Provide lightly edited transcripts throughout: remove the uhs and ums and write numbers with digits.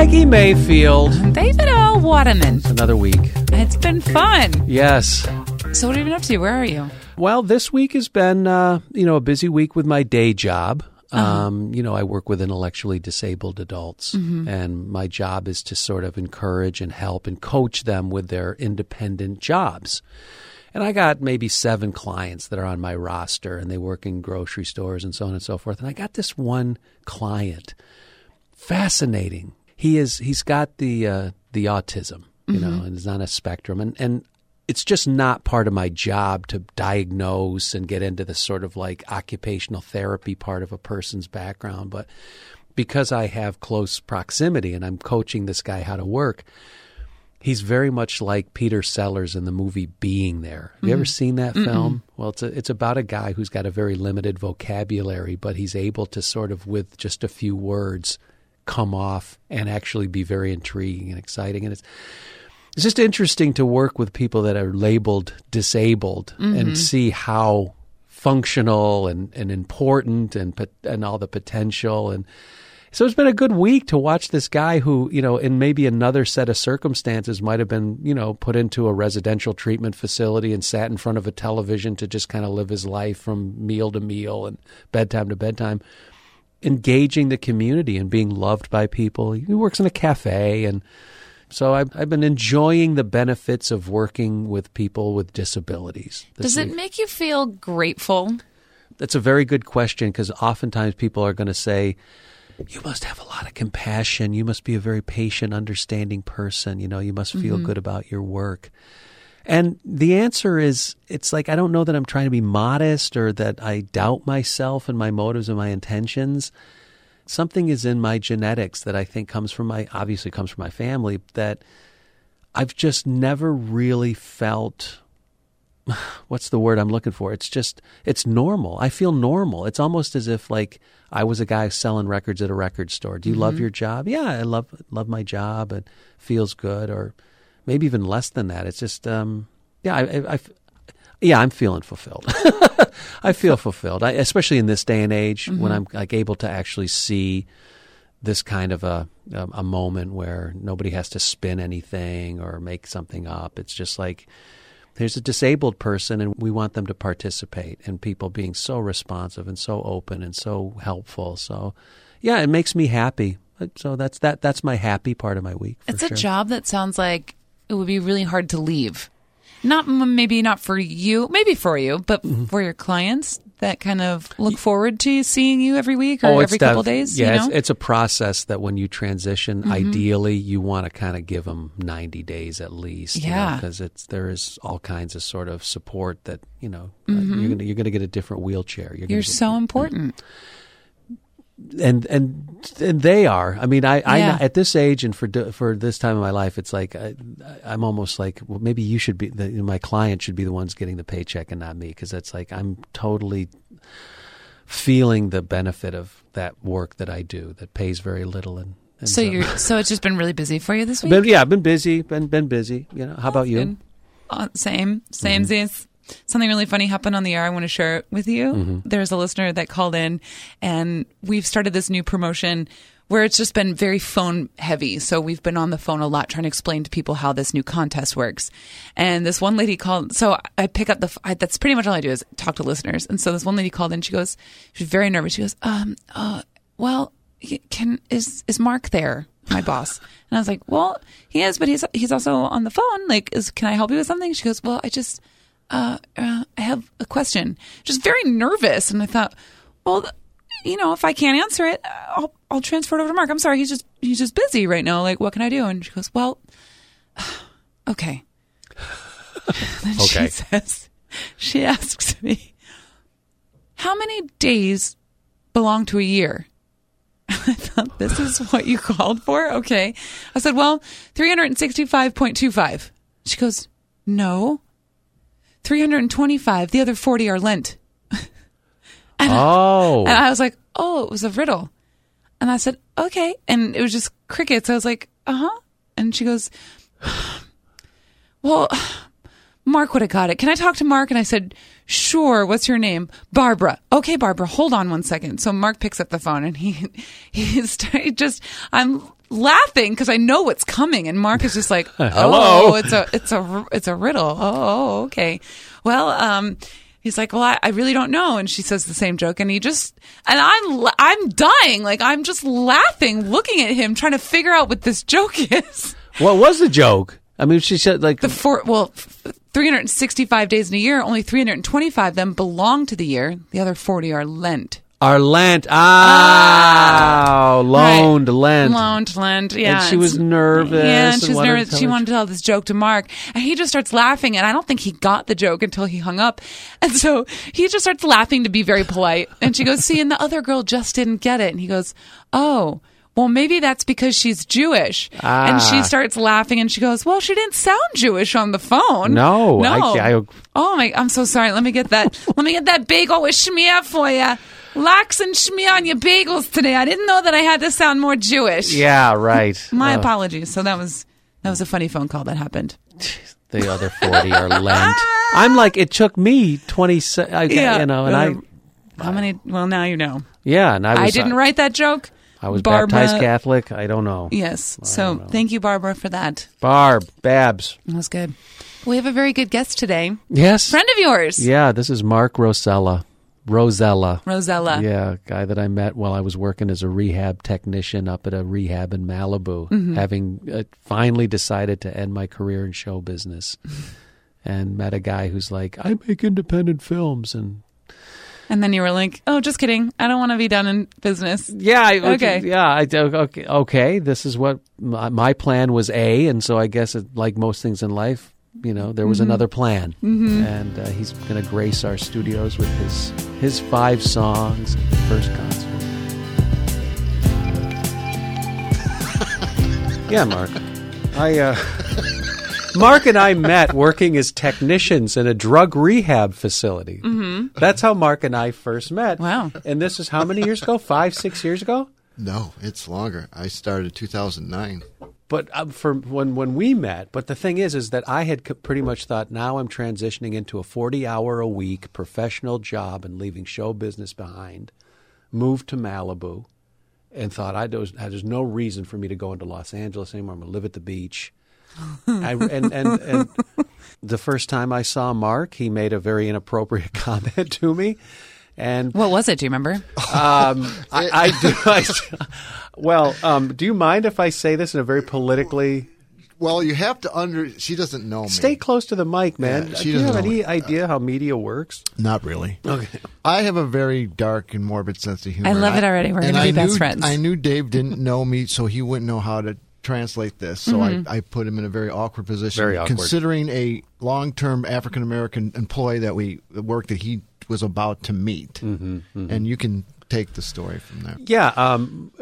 Maggie Mayfield. David L. Waterman. It's another week. It's been fun. Yes. So what have you been up to? Where are you? Well, this week has been, a busy week with my day job. I work with intellectually disabled adults, and my job is to sort of encourage and help and coach them with their independent jobs. And I got maybe 7 clients that are on my roster, and they work in grocery stores and so on and so forth. And I got this one client, fascinating. He's got the autism, and is on a spectrum, and it's just not part of my job to diagnose and get into the sort of like occupational therapy part of a person's background. But because I have close proximity and I'm coaching this guy how to work, he's very much like Peter Sellers in the movie Being There. Have you ever seen that film? Well, it's about a guy who's got a very limited vocabulary, but he's able to sort of, with just a few words, come off and actually be very intriguing and exciting. And it's just interesting to work with people that are labeled disabled and see how functional and important and all the potential. And so it's been a good week to watch this guy who, in maybe another set of circumstances might have been, put into a residential treatment facility and sat in front of a television to just kind of live his life from meal to meal and bedtime to bedtime, engaging the community and being loved by people. He works in a cafe, and so I've been enjoying the benefits of working with people with disabilities. Does it make you feel grateful? That's a very good question, because oftentimes people are going to say, you must have a lot of compassion. You must be a very patient, understanding person. You must feel good about your work. And the answer is, it's like, I don't know that I'm trying to be modest or that I doubt myself and my motives and my intentions. Something is in my genetics that I think obviously comes from my family, that I've just never really felt, what's the word I'm looking for? It's normal. I feel normal. It's almost as if like I was a guy selling records at a record store. Do you love your job? Yeah, I love my job. It feels good, or maybe even less than that. It's just, I'm feeling fulfilled. I feel fulfilled, especially in this day and age when I'm like able to actually see this kind of a moment where nobody has to spin anything or make something up. It's just like, there's a disabled person and we want them to participate, and people being so responsive and so open and so helpful. So, yeah, it makes me happy. So that's my happy part of my week. It's a job that sounds like it would be really hard to leave. Maybe not for you, maybe for you, but for your clients that kind of look forward to seeing you every week or every couple of days. Yeah, it's a process that when you transition, ideally you want to kind of give them 90 days at least. Yeah, because there is all kinds of sort of support that you're going to get a different wheelchair. You're so important. And they are. I mean, I at this age and for this time of my life, it's like I'm almost like, well, maybe you should be my client should be the ones getting the paycheck and not me, because it's like I'm totally feeling the benefit of that work that I do that pays very little. And so it's just been really busy for you this week. I've been busy. Been busy. How about you? Same. Something really funny happened on the air. I want to share it with you. There's a listener that called in, and we've started this new promotion where it's just been very phone heavy. So we've been on the phone a lot trying to explain to people how this new contest works. And this one lady called. So I pick up that's pretty much all I do is talk to listeners. And so this one lady called in. She was very nervous. She goes, well, is Mark there? My boss. And I was like, well, he is, but he's also on the phone. Like, can I help you with something? She goes, well, I have a question. Just very nervous. And I thought, well, if I can't answer it, I'll transfer it over to Mark. I'm sorry. He's just busy right now. Like, what can I do? And she goes, well, okay. Then okay. She asks me, how many days belong to a year? I thought, this is what you called for? Okay. I said, well, 365.25. She goes, no. 325. The other 40 are Lent. And I was like, oh, it was a riddle. And I said, okay. And it was just crickets. I was like, uh-huh. And she goes, well, Mark would have got it. Can I talk to Mark? And I said, sure. What's your name? Barbara. Okay, Barbara, hold on one second. So Mark picks up the phone and he's just, I'm laughing because I know what's coming, and Mark is just like, Hello. "Oh, it's a riddle. Oh, okay. Well, he's like, well, I really don't know." And she says the same joke, and I'm dying, like I'm just laughing, looking at him, trying to figure out what this joke is. What was the joke? I mean, she said like 365 days in a year, only 325 of them belong to the year. The other 40 are Lent. Our Lent. Loaned Lent. Yeah. And she was nervous. Yeah, and she's nervous. She wanted to tell this joke to Mark. And he just starts laughing. And I don't think he got the joke until he hung up. And so he just starts laughing to be very polite. And she goes, see, and the other girl just didn't get it. And he goes, oh, well, maybe that's because she's Jewish. And she starts laughing and she goes, well, she didn't sound Jewish on the phone. No. Oh, I'm so sorry. Let me get that bagel with schmear for you. Lax and schmear on your bagels today. I didn't know that I had to sound more Jewish. Yeah, right. My apologies. So that was a funny phone call that happened. The other 40 are Lent. I'm like, it took me 20, and how many? Well, now you know. Yeah, and I didn't write that joke. I was Barbara, baptized Catholic. I don't know. Yes. So thank you, Barbara, for that. Babs. That was good. We have a very good guest today. Yes. Friend of yours. Yeah, this is Mark Rosella. Rosella. Yeah, guy that I met while I was working as a rehab technician up at a rehab in Malibu, having finally decided to end my career in show business, and met a guy who's like, I make independent films, and then you were like, oh, just kidding. I don't want to be done in business. Yeah. Okay. Yeah. Okay. This is what my plan was and so I guess like most things in life, there was another plan, and he's going to grace our studios with his 5 songs, first concert. Yeah, Mark. Mark and I met working as technicians in a drug rehab facility. Mm-hmm. That's how Mark and I first met. Wow. And this is how many years ago? 5, 6 years ago? No, it's longer. I started in 2009. But for when we met, but the thing is that I had pretty much thought, now I'm transitioning into a 40-hour-a-week professional job and leaving show business behind, moved to Malibu, and thought there's no reason for me to go into Los Angeles anymore. I'm going to live at the beach. And the first time I saw Mark, he made a very inappropriate comment to me. And what was it? Do you remember? I do. Do you mind if I say this in a very politically? Well, you have to she doesn't know me. Stay close to the mic, man. Yeah, do you have any idea how media works? Not really. Okay. I have a very dark and morbid sense of humor. I love it already. We're going to be best friends. I knew Dave didn't know me, so he wouldn't know how to translate this. So I put him in a very awkward position. Very awkward. Considering a long-term African-American employee that he was about to meet. And you can take the story from there. Yeah.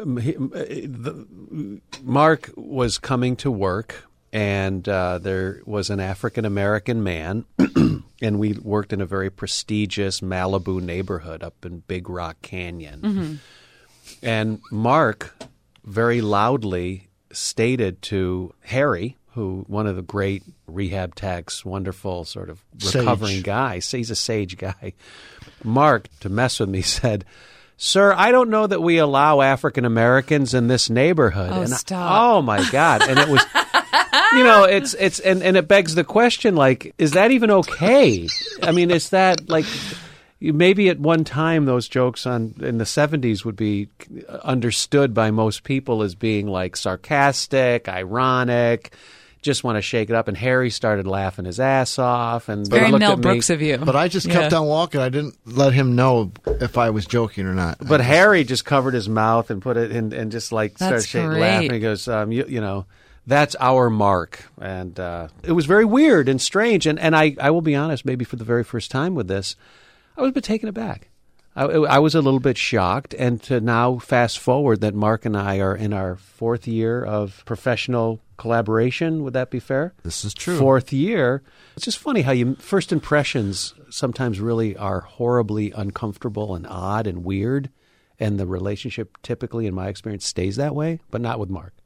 Mark was coming to work, and there was an African-American man, and we worked in a very prestigious Malibu neighborhood up in Big Rock Canyon. And Mark very loudly stated to Harry, who one of the great rehab techs, wonderful sort of recovering guy, he's a sage guy. Mark, to mess with me, said, "Sir, I don't know that we allow African Americans in this neighborhood." Oh, and stop! Oh my God! And it was, and it begs the question, like, is that even okay? I mean, is that like? Maybe at one time those jokes in the 70s would be understood by most people as being like sarcastic, ironic, just want to shake it up. And Harry started laughing his ass off. And very Mel Brooks of you. But I just kept on walking. I didn't let him know if I was joking or not. But Harry just covered his mouth and put it in and just like started laughing. He goes, that's our Mark. And it was very weird and strange. And I will be honest, maybe for the very first time with this, I was a bit taken aback. I was a little bit shocked, and to now fast forward that Mark and I are in our 4th year of professional collaboration. Would that be fair? This is true. 4th year. It's just funny how first impressions sometimes really are horribly uncomfortable and odd and weird, and the relationship typically, in my experience, stays that way, but not with Mark.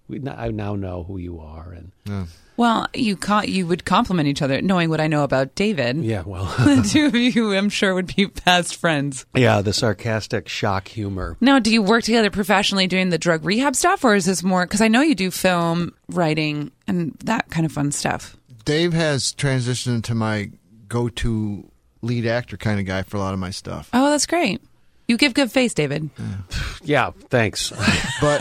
I now know who you are. And Well, you would compliment each other, knowing what I know about David. yeah, well, The two of you, I'm sure, would be best friends. yeah, the sarcastic shock humor. Now, do you work together professionally doing the drug rehab stuff, or is this more, because I know you do film, writing, and that kind of fun stuff. Dave has transitioned into my go-to lead actor kind of guy for a lot of my stuff. Oh, that's great. You give good face, David. Yeah, thanks. But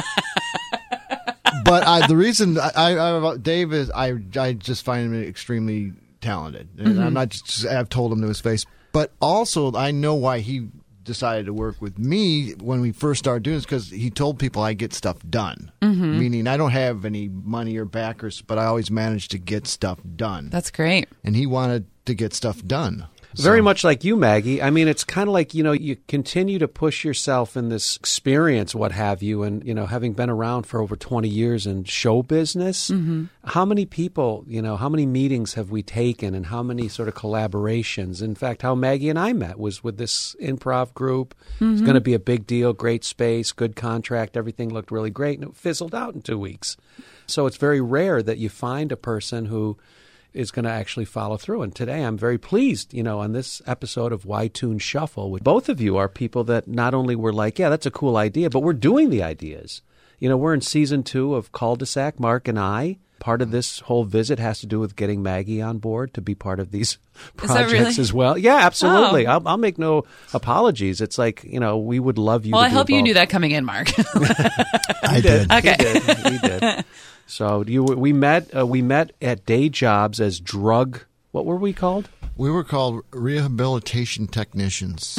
the reason I Dave is I just find him extremely talented, and I'm not just I've told him to his face, but also I know why he decided to work with me when we first started doing this, because he told people I get stuff done. Meaning I don't have any money or backers, but I always manage to get stuff done. That's great. And he wanted to get stuff done. Very much like you, Maggie. I mean, it's kind of like, you continue to push yourself in this experience, what have you. And, having been around for over 20 years in show business, how many people, how many meetings have we taken and how many sort of collaborations? In fact, how Maggie and I met was with this improv group. It's going to be a big deal, great space, good contract. Everything looked really great. And it fizzled out in 2 weeks. So it's very rare that you find a person who is going to actually follow through. And today I'm very pleased, on this episode of Y-Tune Shuffle, with both of you are people that not only were like, yeah, that's a cool idea, but we're doing the ideas. We're in season 2 of Cul-de-sac, Mark and I. Part of this whole visit has to do with getting Maggie on board to be part of these projects really? as well. Yeah, absolutely. Oh. I'll make no apologies. It's like, we would love you Well, to I hope you involved. knew that coming in, Mark. I did. Okay. He did. So we met at day jobs as drug. What were we called? We were called rehabilitation technicians.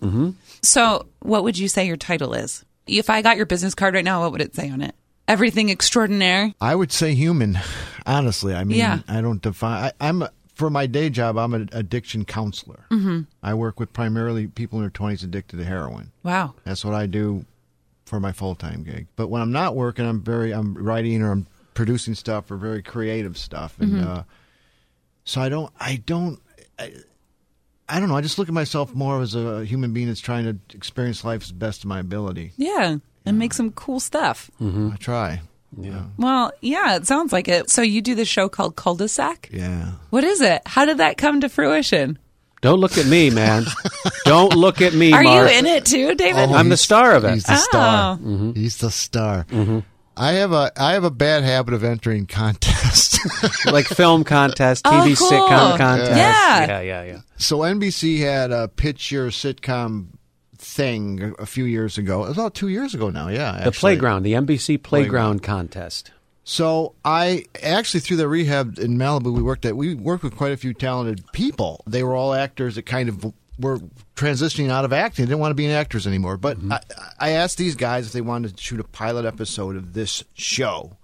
So what would you say your title is? If I got your business card right now, what would it say on it? Everything extraordinaire? I would say human, honestly. I mean, Yeah. I don't define. For my day job, I'm an addiction counselor. I work with primarily people in their 20s addicted to heroin. Wow. That's what I do for my full-time gig. But when I'm not working, I'm writing or I'm producing stuff or very creative stuff. And so I don't know. I just look at myself more as a human being that's trying to experience life as best of my ability. Yeah. And make some cool stuff. I try. Yeah. Well, yeah, it sounds like it. So you do this show called Cul-de-sac? Yeah. What is it? How did that come to fruition? Don't look at me, man. Don't look at me, Are Mark. you in it too, David? I'm the star of it. He's the star. Oh. He's the star. I have a bad habit of entering contests. Like film contest, TV cool. sitcom contest. Yeah. Yeah. So NBC had a pitch your sitcom thing a few years ago. It was about 2 years ago now, yeah. The Playground, the NBC Playground contest. So I actually, through the rehab in Malibu we worked with quite a few talented people. They were all actors that kind of were transitioning out of acting. They didn't want to be actors anymore. But I asked these guys if they wanted to shoot a pilot episode of this show.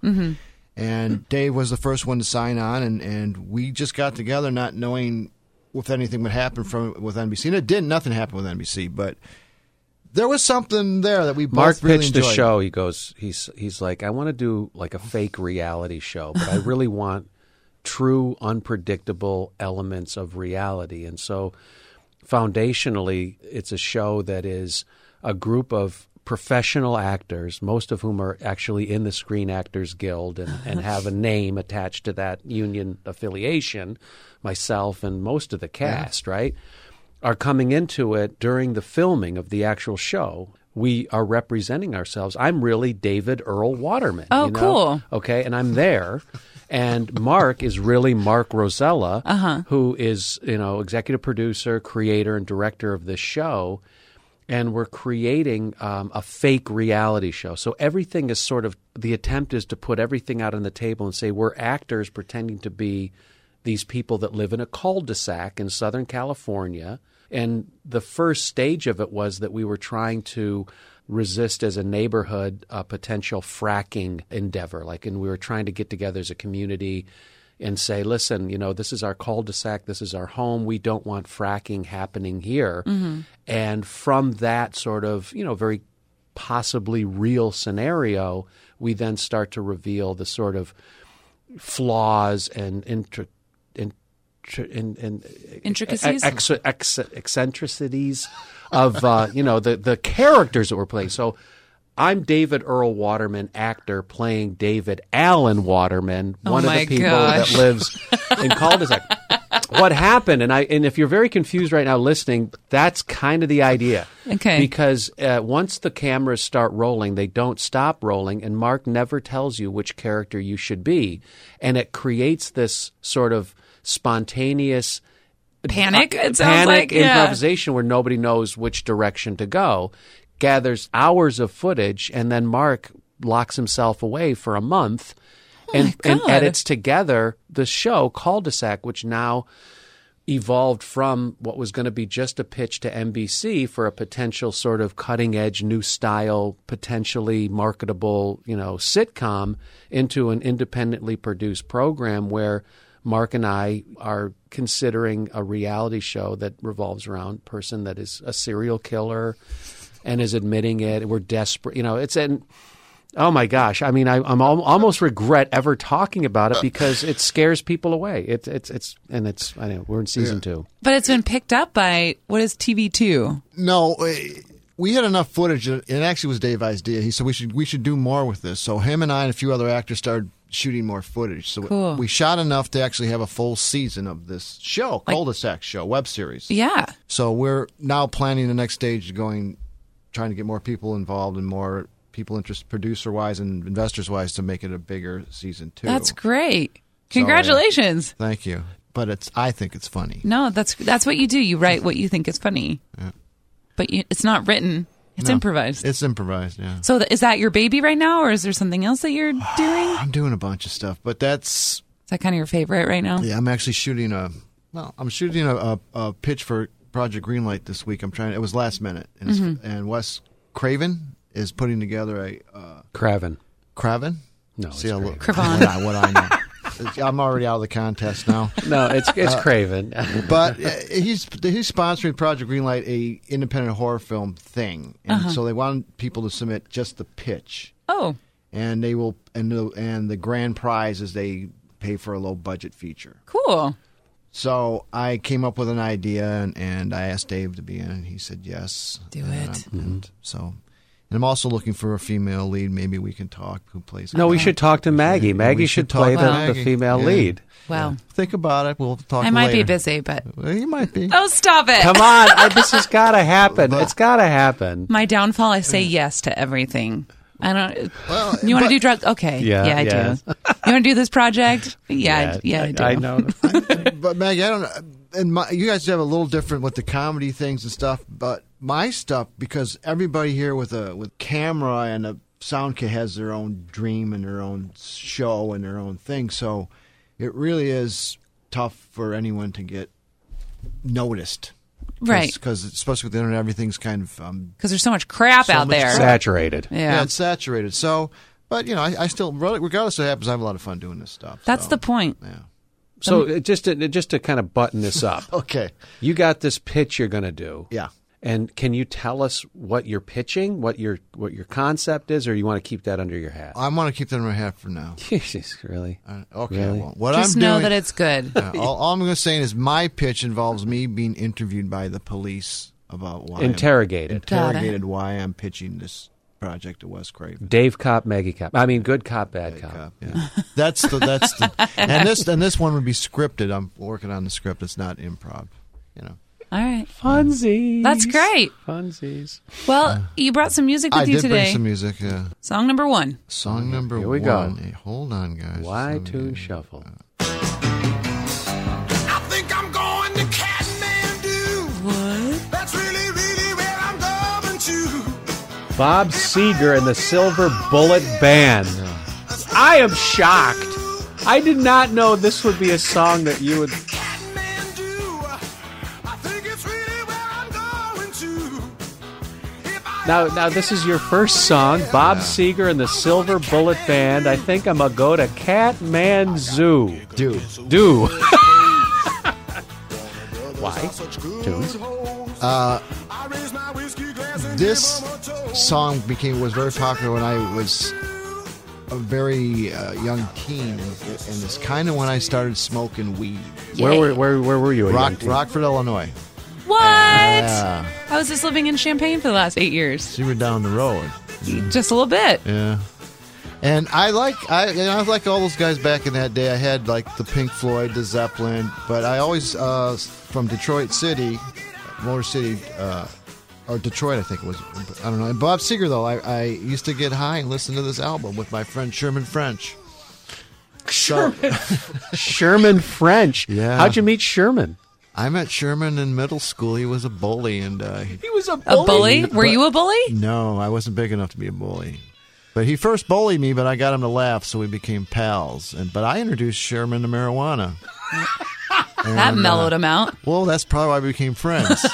And Dave was the first one to sign on, and we just got together not knowing if anything would happen with NBC. And it didn't. Nothing happened with NBC, but there was something there that we both Mark really pitched enjoyed. the show. He goes, he's like, I want to do like a fake reality show, but I really want true, unpredictable elements of reality. And so foundationally, it's a show that is a group of professional actors, most of whom are actually in the Screen Actors Guild and have a name attached to that union affiliation, myself and most of the cast, right, are coming into it during the filming of the actual show. We are representing ourselves. I'm really David Earl Waterman. Oh, cool. Okay, and I'm there. And Mark is really Mark Rosella, who is, executive producer, creator, and director of this show. And we're creating a fake reality show. So everything is sort of, the attempt is to put everything out on the table and say we're actors pretending to be these people that live in a cul-de-sac in Southern California. And the first stage of it was that we were trying to resist as a neighborhood a potential fracking endeavor. And we were trying to get together as a community and say, listen, this is our cul-de-sac, this is our home, we don't want fracking happening here. And from that sort of, very possibly real scenario, we then start to reveal the sort of flaws and Intricacies? Eccentricities of, the characters that we're playing. So I'm David Earl Waterman, actor, playing David Allen Waterman, one of the people that lives in cul-de-sac. What happened, and if you're very confused right now listening, that's kind of the idea. Okay. Because once the cameras start rolling, they don't stop rolling, and Mark never tells you which character you should be. And it creates this sort of spontaneous panic, it sounds like. Improvisation where nobody knows which direction to go. Gathers hours of footage, and then Mark locks himself away for a month and edits together the show Cul-de-sac, which now evolved from what was going to be just a pitch to NBC for a potential sort of cutting-edge, new style, potentially marketable, sitcom into an independently produced program where Mark and I are considering a reality show that revolves around a person that is a serial killer and is admitting it. We're desperate. Oh my gosh! I mean, I'm almost regret ever talking about it because it scares people away. I know we're in season 2, but it's been picked up by what is TV2? No, we had enough footage. It actually was Dave's idea. He said we should do more with this. So him and I and a few other actors started shooting more footage. So cool. We shot enough to actually have a full season of this show, Cul-de-sac show, web series. Yeah. So we're now planning the next stage, trying to get more people involved and more people interested, producer-wise and investors-wise, to make it a bigger season 2. That's great. Congratulations. So, thank you. But I think it's funny. No, that's what you do. You write what you think is funny. Yeah. But it's not written. It's improvised. It's improvised, yeah. So is that your baby right now, or is there something else that you're doing? I'm doing a bunch of stuff, but Is that kind of your favorite right now? Yeah, I'm actually shooting a pitch for Project Greenlight this week. It was last minute, and Wes Craven is putting together a Craven. Craven? No, see it's Craven. what I know. I'm already out of the contest now. No, it's Craven. But he's sponsoring Project Greenlight, a independent horror film thing, and so they want people to submit just the pitch. Oh, and they will, and the grand prize is they pay for a low budget feature. Cool. So I came up with an idea, and I asked Dave to be in, and he said yes. Do it. And I'm also looking for a female lead. Maybe we can talk. Who plays? No, we should talk to Maggie. Maggie should play the female lead. Well, think about it. We'll talk. I might be busy, but you might be. Oh, stop it! Come on, this has got to happen. It's got to happen. My downfall: I say yes to everything. I don't. Well, you want to do drugs? Okay. Yeah, I do. You want to do this project? Yeah, I do. I know. But Maggie, I don't know. And you guys have a little different with the comedy things and stuff, but my stuff, because everybody here with camera and a sound kit has their own dream and their own show and their own thing, so it really is tough for anyone to get noticed. Right. Because especially with the internet, everything's kind of... Because there's so much crap out there. Saturated. Yeah, it's saturated. So, but, I still, regardless of what happens, I have a lot of fun doing this stuff. That's the point. Yeah. So just to kind of button this up. Okay. You got this pitch you're going to do. Yeah. And can you tell us what you're pitching, what your concept is, or you want to keep that under your hat? I want to keep that under my hat for now. Jesus, really? Okay. Really? Well, what Just I'm know doing, that it's good. All I'm going to say is my pitch involves me being interviewed by the police about why interrogated why I'm pitching this project to Wes Craven. Dave Cop, Maggie Cop. I mean, good cop, bad cop. Yeah. That's the and this one would be scripted. I'm working on the script. It's not improv. All right. Funsies. That's great. Funsies. Well, you brought some music with you today. I did bring some music, yeah. Song number 1. Song number 1. Here we go. Hey, hold on, guys. Y-Tune Shuffle. I think I'm going to Kathmandu. What? That's really, really where I'm going to. Bob Seger and the Silver Bullet Band. I am shocked. I did not know this would be a song that you would... Now this is your first song, Bob Seger and the Silver Bullet Band. I think I'm going to go to Kathmandu. Do. Why? Tunes. This song was very popular when I was a very young teen, and it's kind of when I started smoking weed. Where were you? Rockford, Illinois. What? Yeah. I was just living in Champaign for the last 8 years. So you were down the road. Just a little bit. Yeah. And I like all those guys back in that day. I had like the Pink Floyd, the Zeppelin, but I always from Detroit City, Motor City, or Detroit, I think it was. I don't know. And Bob Seger, though, I used to get high and listen to this album with my friend Sherman French. Sherman French. Yeah. How'd you meet Sherman? I met Sherman in middle school. He was a bully, and He was a bully. A bully? Were you a bully? no, I wasn't big enough to be a bully. But he first bullied me, but I got him to laugh, so we became pals. But I introduced Sherman to marijuana. That mellowed him out. Well, that's probably why we became friends.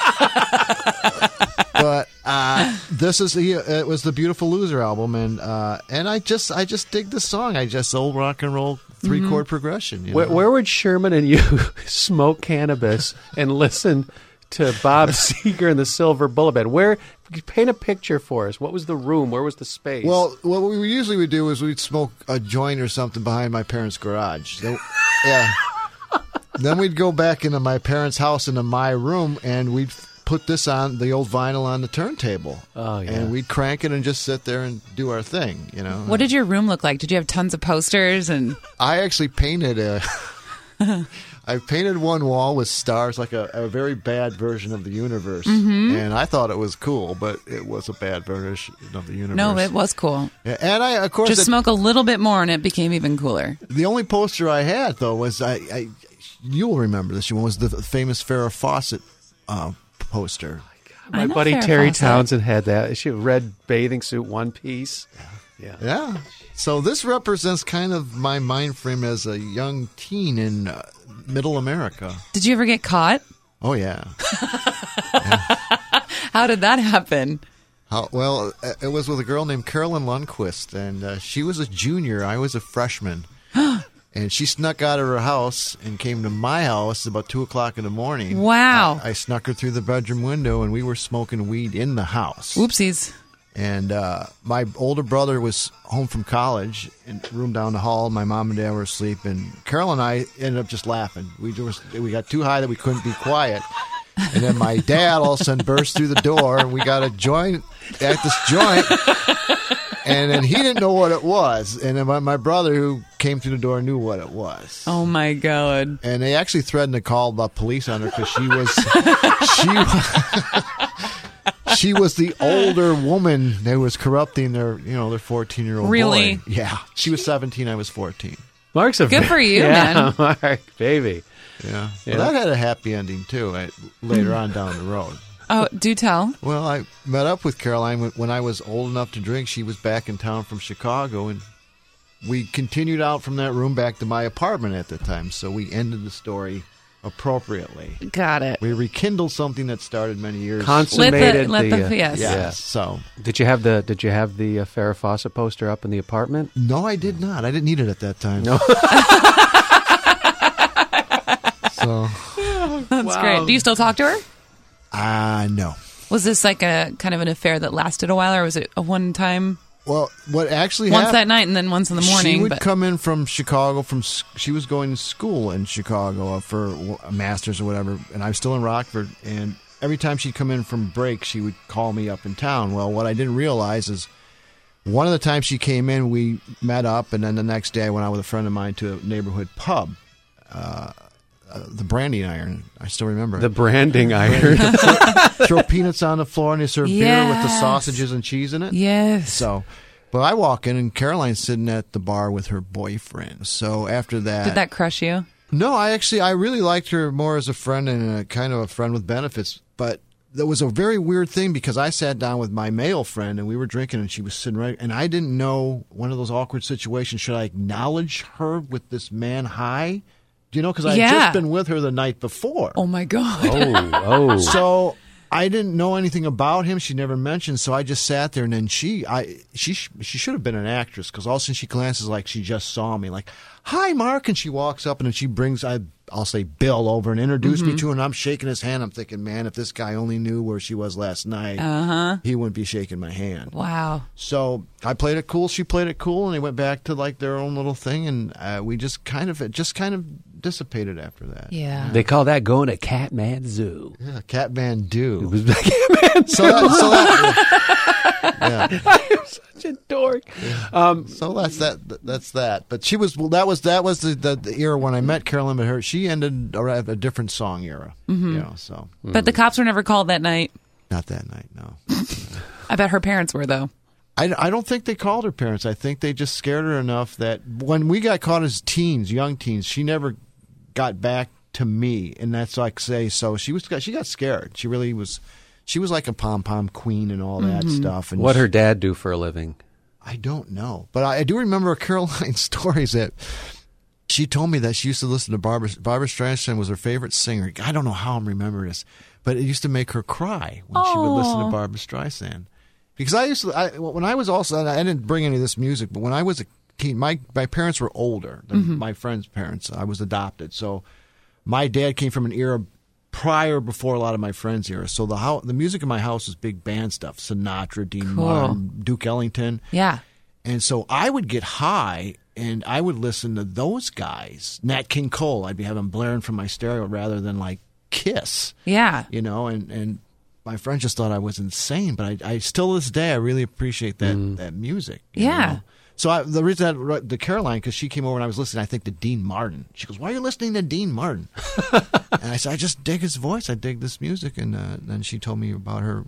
But it was the Beautiful Loser album, and I just dig the song. Old rock and roll 3-chord progression. You know? Where would Sherman and you smoke cannabis and listen to Bob Seger and the Silver Bullet Band? Where? Paint a picture for us. What was the room? Where was the space? Well, what we usually would do is we'd smoke a joint or something behind my parents' garage. Yeah. Then we'd go back into my parents' house into my room, and we'd put this on the old vinyl on the turntable. Oh, yeah. And we'd crank it and just sit there and do our thing, you know. What did your room look like? Did you have tons of posters? And I actually painted I painted one wall with stars, like a very bad version of the universe. Mm-hmm. And I thought it was cool, but it was a bad version of the universe. No, it was cool. Yeah, and I, of course... Just smoke a little bit more and it became even cooler. The only poster I had, though, was... You'll remember this one, was the famous Farrah Fawcett poster. My buddy Farrah Terry Fawcett. Townsend had that. She had a red bathing suit, one piece. Yeah. So this represents kind of my mind frame as a young teen in middle America. Did you ever get caught? Oh, yeah. How did that happen? Well, it was with a girl named Carolyn Lundquist, and she was a junior. I was a freshman. And she snuck out of her house and came to my house about 2 o'clock in the morning. Wow. I snuck her through the bedroom window, and we were smoking weed in the house. Whoopsies. And my older brother was home from college in the room down the hall. My mom and dad were asleep, and Carol and I ended up just laughing. We got too high that we couldn't be quiet. And then my dad all of a sudden burst through the door, and we got a joint at this joint. And then he didn't know what it was. And then my brother, who came through the door, knew what it was. Oh, my God. And they actually threatened to call the police on her because she was the older woman that was corrupting their 14-year-old Really? boy. Yeah. She was 17, I was 14. Mark's Good for you, man. Mark, baby. Yeah. Well, that had a happy ending, too, later on down the road. Oh, do tell. Well, I met up with Caroline when I was old enough to drink. She was back in town from Chicago, and we continued out from that room back to my apartment at the time. So we ended the story appropriately. Got it. We rekindled something that started many years. Consummated yes. Yeah. So Did you have the Farrah Fawcett poster up in the apartment? no, I did not. I didn't need it at that time. No. So That's Wow. great. Do you still talk to her? no. Was this like a kind of an affair that lasted a while, or was it a one-time, Well, what actually once happened? that night and then once in the morning? She would but come in from Chicago. She was going to school in Chicago for a master's or whatever, and I was still in Rockford. And every time she'd come in from break, she would call me up in town. Well, what I didn't realize is one of the times she came in, we met up, and then the next day I went out with a friend of mine to a neighborhood pub. The Branding Iron. I still remember. The branding iron. Throw peanuts on the floor and they serve beer with the sausages and cheese in it. yes. So, but I walk in and Caroline's sitting at the bar with her boyfriend. So after that, Did that crush you? no, I really liked her more as a friend and a kind of a friend with benefits. But there was a very weird thing because I sat down with my male friend and we were drinking and she was sitting right, and I didn't know, one of those awkward situations. Should I acknowledge her with this man high? Do you know? Because I had just been with her the night before. Oh, my God. Oh. So I didn't know anything about him. She never mentioned. So I just sat there, and then she should have been an actress because all of a sudden she glances like she just saw me, like, "Hi, Mark," and she walks up and then she brings I'll say Bill over and introduced me to her, and I'm shaking his hand. I'm thinking, man, if this guy only knew where she was last night, he wouldn't be shaking my hand. Wow. So I played it cool. She played it cool, and they went back to like their own little thing, and we just kind of dissipated after that. Yeah. They call that going to Catman Zoo. Yeah, Catman Do. It was Catman Zoo. So that yeah. boring. So that's that. That's that. But she was that was the era when I met Carolyn. But she ended at a different song era. So But the cops were never called that night. not that night. No, I bet her parents were, though. I don't think they called her parents. I think they just scared her enough that when we got caught as teens, young teens, she never got back to me, and that's like say so. She got scared. She really was. She was like a pom-pom queen and all that stuff. And What'd her dad do for a living? I don't know, but I do remember Caroline's stories that she told me that she used to listen to Barbra Streisand was her favorite singer. I don't know how I'm remembering this, but it used to make her cry when she would listen to Barbra Streisand. Because when I was also, I didn't bring any of this music, but when I was a teen, my parents were older than my friend's parents. I was adopted, so my dad came from an era before a lot of my friends' era. So the music in my house was big band stuff: Sinatra, Dean Martin, Duke Ellington. Yeah. And so I would get high and I would listen to those guys. Nat King Cole, I'd be having blaring from my stereo rather than like Kiss. Yeah. And my friends just thought I was insane, but I still to this day I really appreciate that music. you know? So the reason the Caroline, because she came over and I was listening, I think, to Dean Martin. She goes, "Why are you listening to Dean Martin?" And I said, "I just dig his voice. I dig this music." And then she told me about her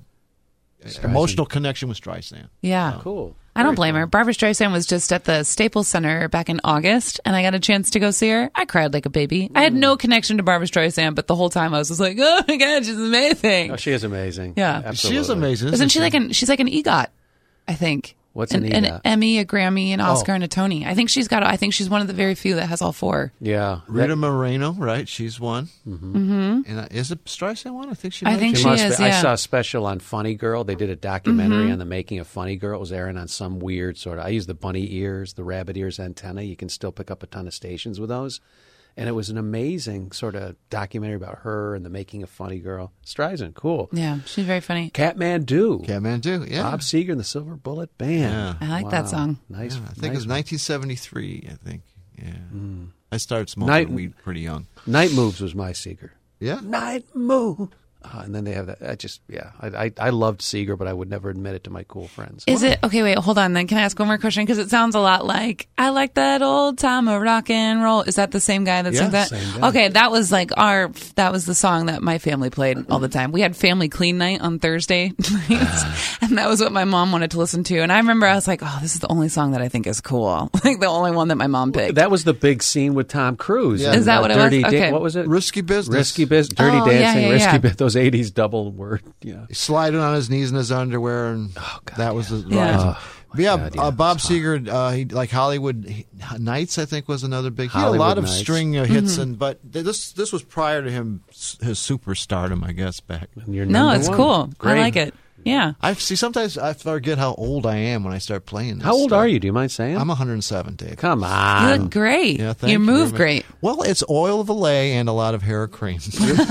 emotional connection with Streisand. Yeah. Cool. I don't blame her. Barbra Streisand was just at the Staples Center back in August, and I got a chance to go see her. I cried like a baby. I had no connection to Barbra Streisand, but the whole time I was just like, "Oh my God, she's amazing." Oh, she is amazing. Yeah. Absolutely. She is amazing. Isn't she she's like an EGOT, I think. What's an An EGOT? Emmy, a Grammy, an Oscar, and a Tony. I think she's one of the very few that has all four. Yeah. Rita Moreno, right? She's one. Mm-hmm. And is it Streisand one? I think she. I think She she must is, be. I yeah. saw a special on Funny Girl. They did a documentary on the making of Funny Girl. It was airing on some weird sort of. I use the bunny ears, the rabbit ears antenna. You can still pick up a ton of stations with those. And it was an amazing sort of documentary about her and the making of Funny Girl. Streisand, cool. Yeah, she's very funny. Kathmandu. Kathmandu, yeah. Bob Seger and the Silver Bullet Band. Yeah. I like that song. Nice. I think it was 1973. I think. Yeah. Mm. I started smoking weed pretty young. Night Moves was my Seger. Yeah. Night Move. And then they have that. I loved Seeger, but I would never admit it to my cool friends. Is it okay? Wait, hold on. Then can I ask one more question? Because it sounds a lot like I like that old time of rock and roll. Is that the same guy that sings that? Same guy. Okay, that was like that was the song that my family played all the time. We had family clean night on Thursday nights, and that was what my mom wanted to listen to. And I remember I was like, "Oh, this is the only song that I think is cool." Like the only one that my mom picked. That was the big scene with Tom Cruise. Yeah. and, Is that what it was? Dirty Okay. What was it? Risky Business. Risky Business. Dirty Oh, yeah, Dancing. yeah, Risky yeah. Business. Those 80s double word. Yeah. Sliding on his knees in his underwear, and that was the Yeah. rise. But yeah, God, yeah, Bob it's Seger, he like Hollywood Nights, I think, was another big. He had a Hollywood lot of Nights. string hits, but this was prior to his superstardom, I guess. Back. And you're No, number it's one. cool. Great. I like it. Yeah. I see. Sometimes I forget how old I am when I start playing this How old stuff. are you? Do you mind saying? I'm 107, Dave. Come You on. look great. Yeah, thank you you move very much. great. Well, it's oil of Olay and a lot of hair cream.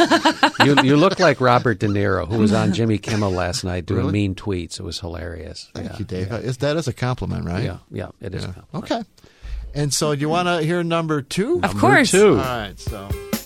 you look like Robert De Niro, who was on Jimmy Kimmel last night doing Really? mean tweets. It was hilarious. Thank you, Dave. That is a compliment, right? Yeah, it is. Yeah. a compliment. Okay. And so, do you want to hear number 2? Of course. Two. All right. So.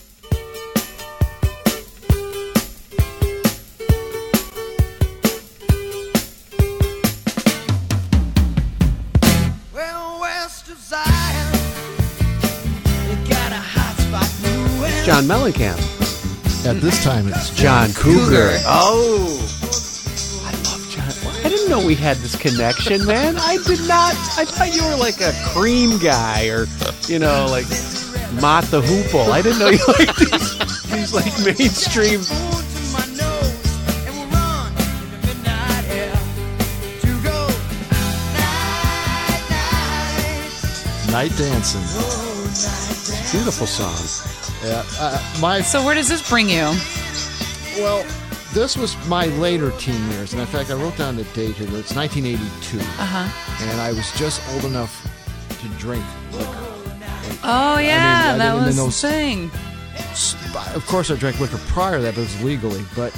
Well, west of Zion, they got a hot spot moving. John Mellencamp. At this time, it's John Cougar. Oh. I love John. I didn't know we had this connection, man. I did not. I thought you were like a Cream guy or, like Mott the Hoople. I didn't know you liked these like mainstream. Pull to my nose, and we'll run in the midnight air to go night, night, Night Dancing. oh, night, night. Beautiful song. Yeah. So where does this bring you? Well, this was my later teen years. And in fact, I wrote down the date here. It's 1982. And I was just old enough to drink liquor. Oh yeah, I that didn't was know- the thing. Of course, I drank liquor prior to that, but it was legally. But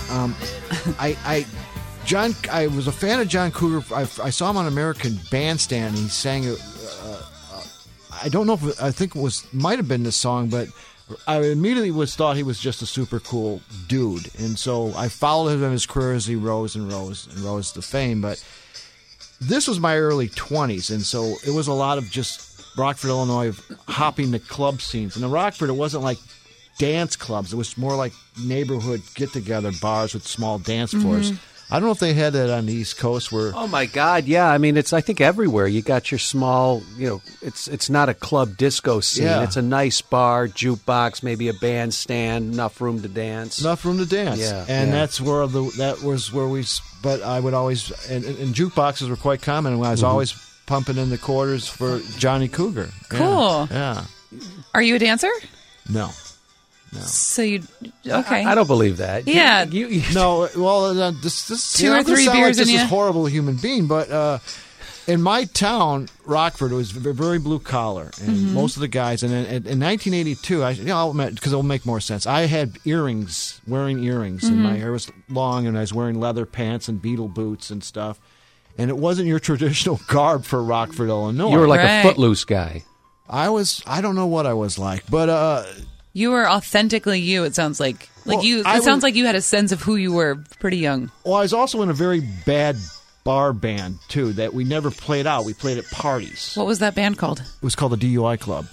I was a fan of John Cougar. I saw him on American Bandstand. He sang. I don't know if I think it might have been this song, but I immediately thought he was just a super cool dude, and so I followed him in his career as he rose and rose and rose to fame. But this was my early 20s, and so it was a lot of just Rockford, Illinois, hopping the club scenes. And in Rockford, it wasn't like dance clubs. It was more like neighborhood get-together bars with small dance floors. I don't know if they had that on the East Coast where... Oh, my God, yeah. I mean, it's, I think, everywhere. You got your small, it's not a club disco scene. Yeah. It's a nice bar, jukebox, maybe a bandstand, enough room to dance. Enough room to dance. Yeah, and yeah. that was where we... But I would always... And jukeboxes were quite common, and I was always pumping in the quarters for Johnny Cougar. Cool. Yeah. Are you a dancer? No. So you okay? I don't believe that. Yeah. You No, well, this Two or three sound beers like in this you. is horrible human being, but in my town, Rockford, it was very blue collar, and most of the guys. And in 1982, I'll admit, because it'll make more sense. I had wearing earrings, and my hair was long, and I was wearing leather pants and beetle boots and stuff. And it wasn't your traditional garb for Rockford, Illinois. were like Right. a Footloose guy. I don't know what I was like, but You were authentically you. It sounds like Well, It sounds like you had a sense of who you were pretty young. well, I was also in a very bad bar band too that we never played out. We played at parties. What was that band called? It was called the DUI Club.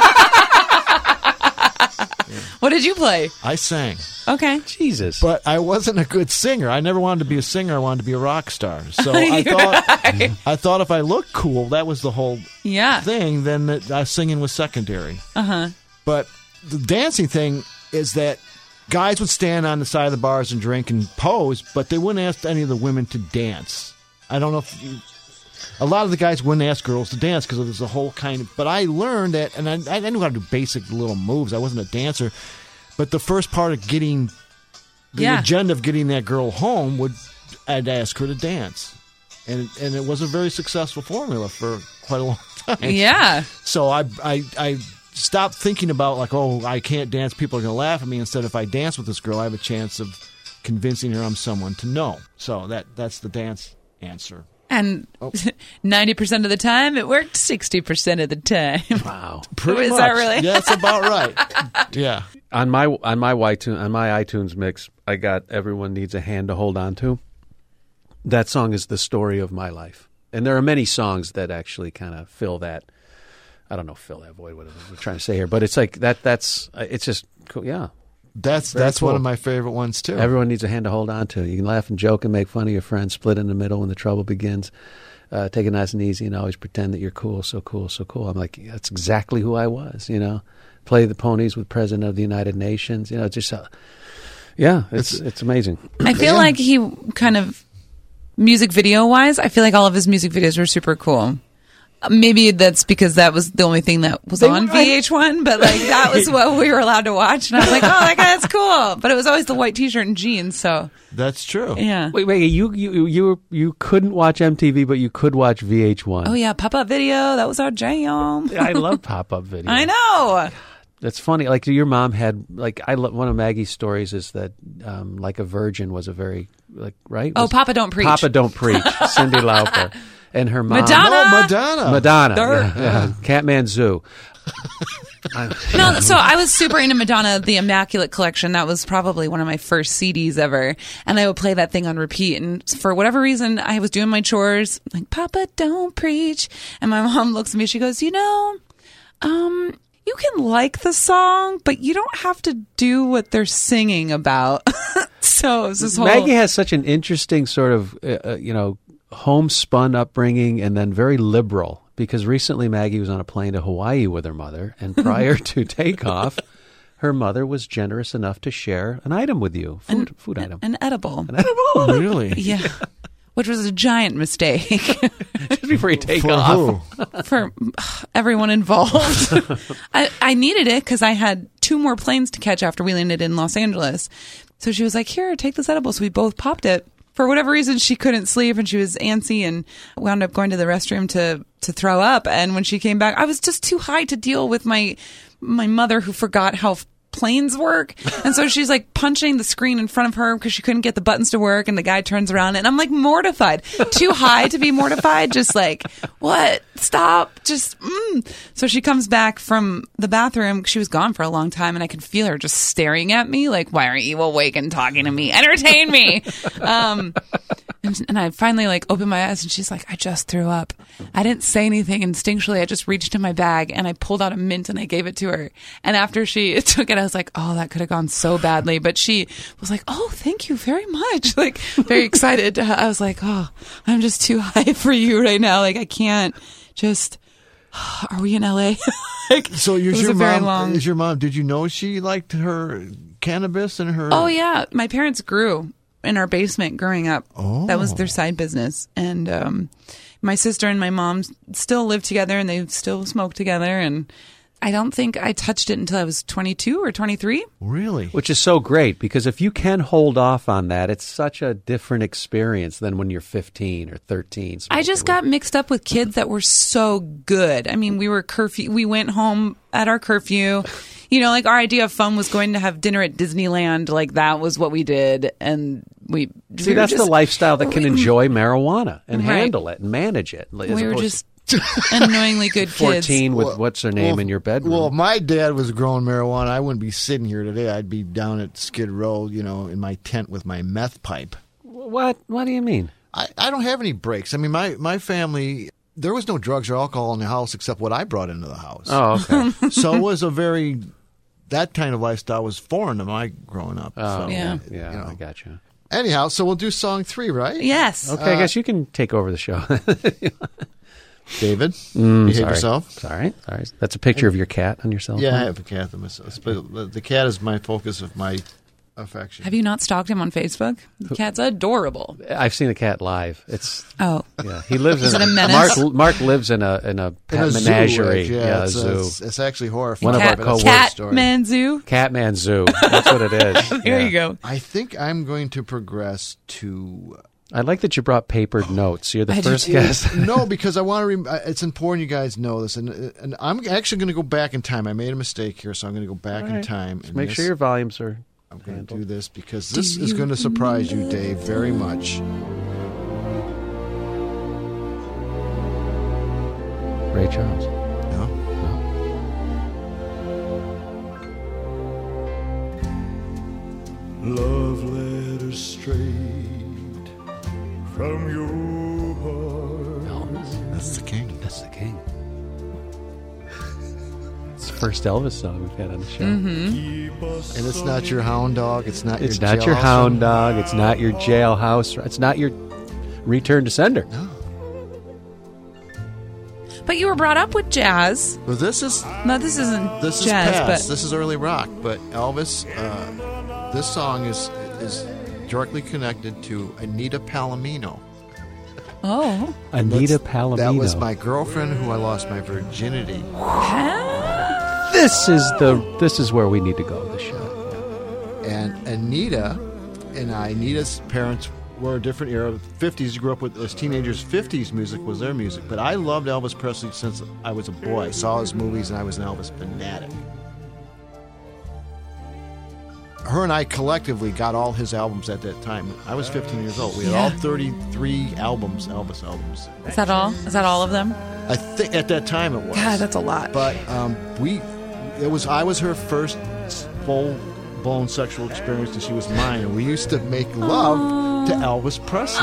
What did you play? I sang. Okay. Jesus. But I wasn't a good singer. I never wanted to be a singer. I wanted to be a rock star. So I thought if I looked cool, that was the whole Yeah. thing. Then singing was secondary. But the dancing thing is that guys would stand on the side of the bars and drink and pose, but they wouldn't ask any of the women to dance. I don't know if a lot of the guys wouldn't ask girls to dance because there's a whole kind of. But I learned that, and I knew how to do basic little moves. I wasn't a dancer, but the first part of getting the agenda of getting that girl home I'd ask her to dance, and it was a very successful formula for quite a long time. Yeah. So I stopped thinking about like, oh, I can't dance. People are going to laugh at me. Instead, if I dance with this girl, I have a chance of convincing her I'm someone to know. So that's the dance answer. And 90% of the time, it worked 60% of the time. Wow. Pretty Is much. that really? Yeah, that's about right. Yeah. On my iTunes mix, I got "Everyone Needs a Hand to Hold On To." That song is the story of my life, and there are many songs that actually kind of fill that. I don't know, fill that void. What I'm trying to say here, but it's like that. It's just cool. Yeah. That's cool. one of my favorite ones too. Everyone needs a hand to hold on to. You can laugh and joke and make fun of your friends, split in the middle when the trouble begins. Take it nice and easy and always pretend that you're cool, so cool, so cool. I'm like, that's exactly who I was, Play the ponies with President of the United Nations, just, it's amazing. I feel like he kind of, music video wise, I feel like all of his music videos were super cool. Maybe that's because that was the only thing that was on VH1, but like that was what we were allowed to watch. And I was like, oh, that guy's cool. But it was always the white T-shirt and jeans. So That's true. yeah. Wait, you couldn't watch MTV, but you could watch VH1. Oh yeah, pop-up video. That was our jam. I love pop-up video. I know. That's funny. Like your mom had, like one of Maggie's stories is that, like a virgin was a very right. Oh, Papa Don't Preach. Papa Don't Preach. Cyndi Lauper and her mom. Madonna. Madonna. Yeah. Catman Zoo. No, so I was super into Madonna, the Immaculate Collection. That was probably one of my first CDs ever. And I would play that thing on repeat. And for whatever reason, I was doing my chores, like, Papa, don't preach. And my mom looks at me, she goes, you can like the song, but you don't have to do what they're singing about. So it was this whole... Maggie has such an interesting sort of, homespun upbringing and then very liberal. Because recently Maggie was on a plane to Hawaii with her mother, and prior to takeoff, her mother was generous enough to share an item with you, food item. An edible. Really? Yeah. Which was a giant mistake. Just before you take For off. who? For everyone involved. I needed it because I had 2 more planes to catch after we landed in Los Angeles. So she was like, here, take this edible. So we both popped it. For whatever reason, she couldn't sleep and she was antsy and wound up going to the restroom to throw up. And when she came back, I was just too high to deal with my mother who forgot how planes work. And so she's like punching the screen in front of her because she couldn't get the buttons to work. And the guy turns around and I'm like mortified. Too high to be mortified. Just like, what? Stop. Just, So she comes back from the bathroom. She was gone for a long time and I could feel her just staring at me like, why aren't you awake and talking to me? Entertain me. And I finally like opened my eyes and she's like, I just threw up. I didn't say anything instinctually. I just reached in my bag and I pulled out a mint and I gave it to her. And after she took it, I was like, oh, that could have gone so badly. But she was like, oh, thank you very much. Like very excited. I was like, oh, I'm just too high for you right now. Like I can't just, are we in LA? Like, So it was your a very mom? long- Is your mom? Did you know she liked her cannabis and her? Oh yeah, my parents grew in our basement growing up. Oh. That was their side business, and my sister and my mom still live together, and they still smoke together. And I don't think I touched it until I was 22 or 23. Really? Which is so great because if you can hold off on that, it's such a different experience than when you're 15 or 13. I just got mixed up with kids that were so good. I mean, we went home at our curfew. You know, like our idea of fun was going to have dinner at Disneyland. Like that was what we did. And we See, that's the lifestyle that can enjoy marijuana and handle it and manage it. We were just annoyingly good kids. 14 with what's her name in your bedroom. Well, if my dad was growing marijuana, I wouldn't be sitting here today. I'd be down at Skid Row, in my tent with my meth pipe. What do you mean? I don't have any breaks. I mean, my family, there was no drugs or alcohol in the house except what I brought into the house. Oh, okay. So it was that kind of lifestyle was foreign to my growing up. Oh, So, yeah. Yeah, I got you. Anyhow, so we'll do song 3, right? Yes. Okay, I guess you can take over the show. David, behave Sorry. yourself. Sorry. That's a picture of your cat on your cell phone? Yeah, I have a cat myself. The cat is my focus of my affection. Have you not stalked him on Facebook? The cat's adorable. I've seen the cat live. It's Oh. yeah. He lives Is in it a menace? Mark lives in a pet In a zoo, menagerie. like, a it's, zoo. It's actually horrifying. One of our but it's a co-workers. story. Catman Zoo. Catman Zoo. That's what it is. There Yeah. you go. I think I'm going to progress to. I like that you brought papered notes. You're the I do first too. guest. No, because I want to. It's important you guys know this, and I'm actually going to go back in time. I made a mistake here, so I'm going to go back in time. And Make sure your volumes are. I'm going to do this because this is going to surprise you, Dave, very much. Ray Charles. No? Love letters straight from your heart. Elvis. That's the king. That's the king. It's the first Elvis song we've had on the show. Keep us And it's not your hound dog. It's not It's your not your jailhouse hound dog. dog. It's not your jailhouse. It's not your return to sender. But you were brought up with jazz. Well, this is No, this isn't this jazz, is past. but This is early rock. But Elvis, this song is directly connected to Anita Palomino. oh, Anita Palomino. That was my girlfriend who I lost my virginity. This is where we need to go with the show. And Anita and Anita's parents were a different era. 50s, you grew up with as teenagers. 50s music was their music. But I loved Elvis Presley since I was a boy. I saw his movies and I was an Elvis fanatic. Her and I collectively got all his albums at that time. I was 15 years old. We had all 33 albums, Elvis albums. is that all? Is that all of them? I think at that time it was. God, that's a lot. But I was her first full-blown sexual experience, and she was mine. And we used to make love to Elvis Presley,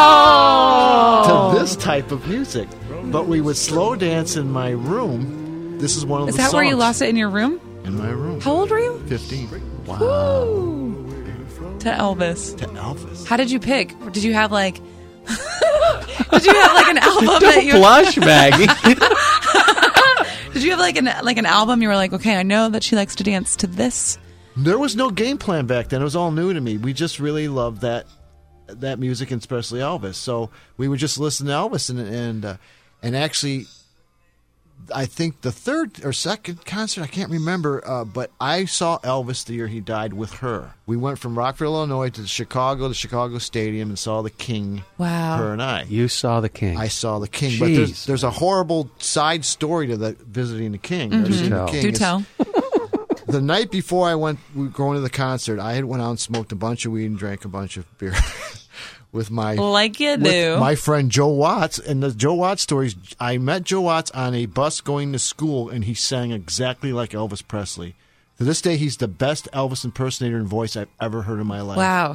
to this type of music. But we would slow dance in my room. This is one of Is the that where you songs. lost it in your room? In my room. How old were you? 15. Woo. To Elvis. To Elvis. How did you pick? Did you have like? Did you have like an album that you? Blush, Maggie. Did you have like an album? You were like, okay, I know that she likes to dance to this. There was no game plan back then. It was all new to me. We just really loved that music, and especially Elvis. So we would just listen to Elvis, and actually, I think the third or second concert, I can't remember, but I saw Elvis the year he died with her. We went from Rockville, Illinois to Chicago Stadium, and saw the King. Wow. Her and I. You saw the king. I saw the King, Jeez. but there's a horrible side story to visiting the King. Or seeing the King. Do It's- tell. The night before we were going to the concert, I had went out and smoked a bunch of weed and drank a bunch of beer with my Like you with do. my friend Joe Watts. And the Joe Watts stories, I met Joe Watts on a bus going to school, and he sang exactly like Elvis Presley. To this day, he's the best Elvis impersonator and voice I've ever heard in my life. Wow.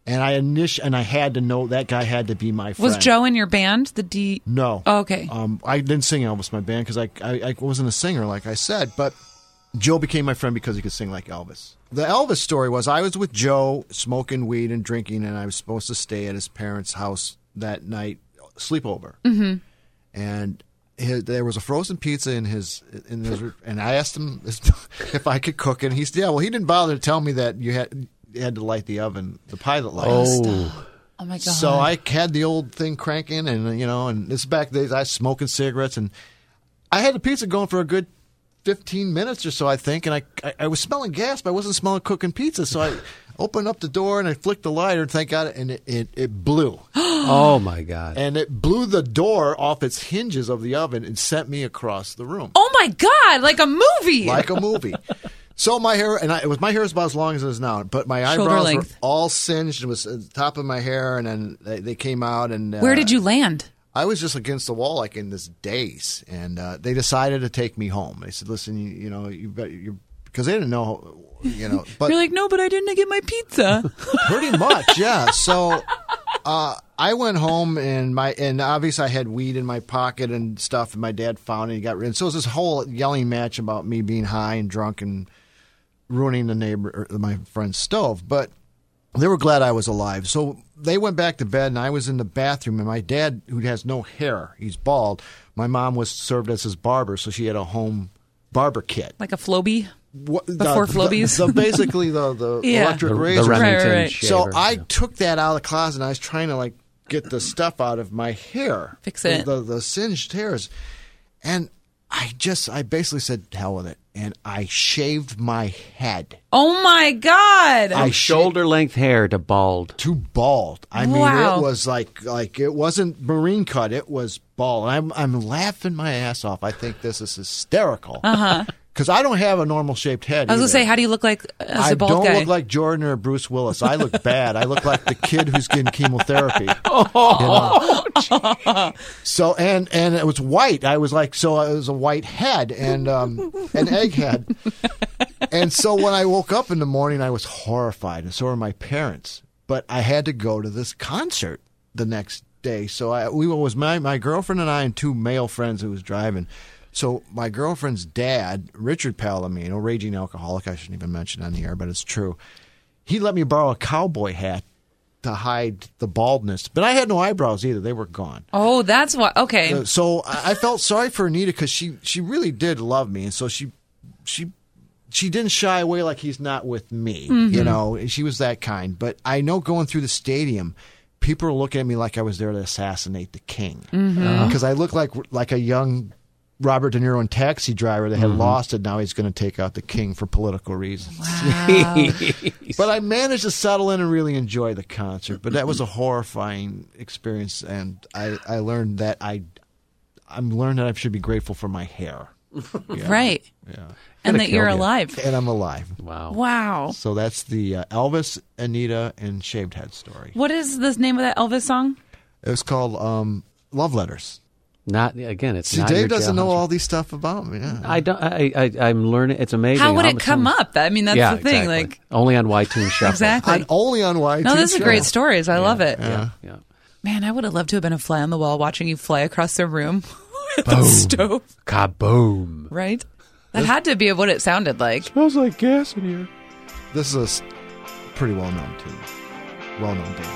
And I had to know that guy had to be my friend. Was Joe in your band? The D? No. Oh, okay. I didn't sing Elvis in my band because I wasn't a singer, like I said. But Joe became my friend because he could sing like Elvis. The Elvis story was I was with Joe smoking weed and drinking, and I was supposed to stay at his parents' house that night, sleepover. Mm-hmm. And there was a frozen pizza in his, and I asked him if I could cook it. And he said, "Yeah." Well, he didn't bother to tell me that you had to light the oven, the pilot light. Oh my God. So I had the old thing cranking, and and this is back days I was smoking cigarettes, and I had the pizza going for a good 15 minutes or so, I think, and I was smelling gas, but I wasn't smelling cooking pizza. So I opened up the door and I flicked the lighter, and thank God, and it blew. Oh my God! And it blew the door off its hinges of the oven and sent me across the room. Oh my God! Like a movie. Like a movie. So my hair, my hair is about as long as it is now, but my Shoulder eyebrows length. were all singed. It was at the top of my hair, and then they came out. And Where did you land? I was just against the wall, like in this daze, and they decided to take me home. They said, "Listen, you because they didn't know, But You're like, no, but I didn't get my pizza. pretty much, yeah. So I went home, and obviously I had weed in my pocket and stuff, and my dad found it. He got rid. And so it was this whole yelling match about me being high and drunk and ruining my friend's stove. But they were glad I was alive. So they went back to bed, and I was in the bathroom, and my dad, who has no hair, he's bald. My mom was served as his barber, so she had a home barber kit. Like a Flowbee? Before Flobies? Basically the Yeah. electric the razor. Remington Right. shaver. So I yeah. took that out of the closet, and I was trying to get the stuff out of my hair. Fix it. The singed hairs. And I basically said, hell with it. And I shaved my head. Oh my God. From shoulder length hair to bald. To bald. I mean, Wow. it was like it wasn't marine cut. It was bald. I'm laughing my ass off. I think this is hysterical. Uh-huh. Because I don't have a normal shaped head. I was going to either. say, how do you look like as I a bald don't guy? look like Jordan or Bruce Willis. I look bad. I look like the kid who's getting chemotherapy. So and it was white. I was it was a white head and an egg head. And so when I woke up in the morning, I was horrified, and so were my parents. But I had to go to this concert the next day. So my girlfriend and I and two male friends who was driving. So my girlfriend's dad, Richard Palomino, raging alcoholic, I shouldn't even mention on the air, but it's true. He let me borrow a cowboy hat to hide the baldness. But I had no eyebrows either. They were gone. Oh, that's what. Okay. So I felt sorry for Anita because she really did love me. And so she didn't shy away like he's not with me. Mm-hmm. She was that kind. But I know going through the stadium, people were looking at me like I was there to assassinate the king. Because I look like a young Robert De Niro in Taxi Driver that had lost it. Now he's going to take out the king for political reasons. Wow. But I managed to settle in and really enjoy the concert. But that was a horrifying experience, and I learned that I should be grateful for my hair. Yeah. Right. Yeah. And Gonna that you're kill you. alive. And I'm alive. Wow. Wow. So that's the Elvis, Anita, and Shaved Head story. What is the name of that Elvis song? It was called Love Letters. Not again. It's See, not Dave your doesn't know jailhouse. all these stuff about me. Yeah. I don't. I'm learning. It's amazing. How would how it much come time- up? I mean, that's yeah, the thing. exactly. Like, only on iTunes Shuffle. exactly. I'm only on YT. No, those are Show. great stories. I love it. Yeah. Yeah. Man, I would have loved to have been a fly on the wall watching you fly across the room with the stove. Kaboom. Right? That had to be what it sounded like. Smells like gas in here. This is a pretty well-known tune. Well-known band.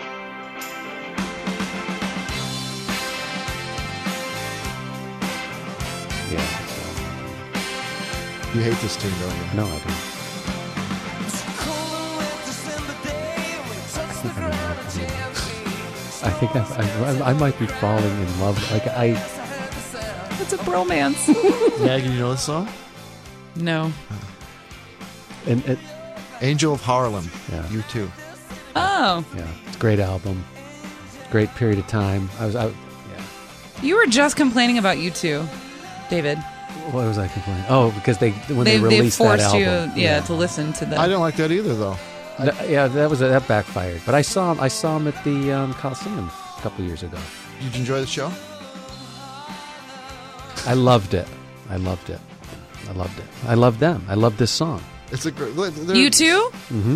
Yeah. You hate this tune, don't you? No, I don't. I think I might be falling in love. It's a bromance. Maggie, you know this song? No. And it, Angel of Harlem. Yeah. You too. Oh. yeah, it's a great album. Great period of time. I was out. Yeah. You were just complaining about you two, David. What was I complaining? Oh, because they They released forced that album. you, to listen to them. I didn't like that either, though. Yeah, that backfired. But I saw him at the Coliseum a couple years ago. Did you enjoy the show? I loved it. I loved them. I loved this song. It's a great. You too?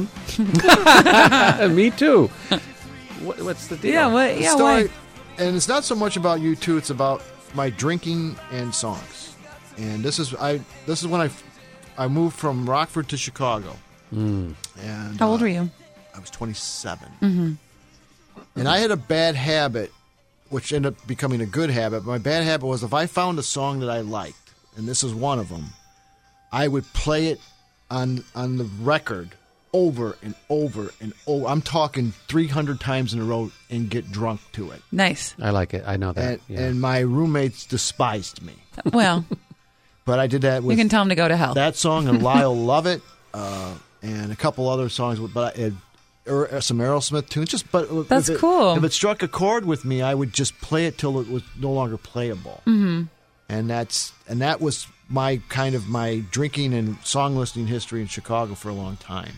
Me too. What's the deal? Yeah. What? Yeah. story, Why? and it's not so much about U2. It's about my drinking and songs. And this is when I moved from Rockford to Chicago. And How old were you? I was 27. And I had a bad habit, which ended up becoming a good habit. My bad habit was if I found a song that I liked, and this is one of them, I would play it on the record over and over and over. I'm talking 300 times in a row and get drunk to it. Nice. I like it. I know that. And my roommates despised me. Well, But I did that you with can tell him to go to hell. that song and Lyle Love It, and a couple other songs. But some Aerosmith tunes. That's cool. If it struck a chord with me, I would just play it till it was no longer playable. Mm-hmm. And that was my drinking and song listening history in Chicago for a long time.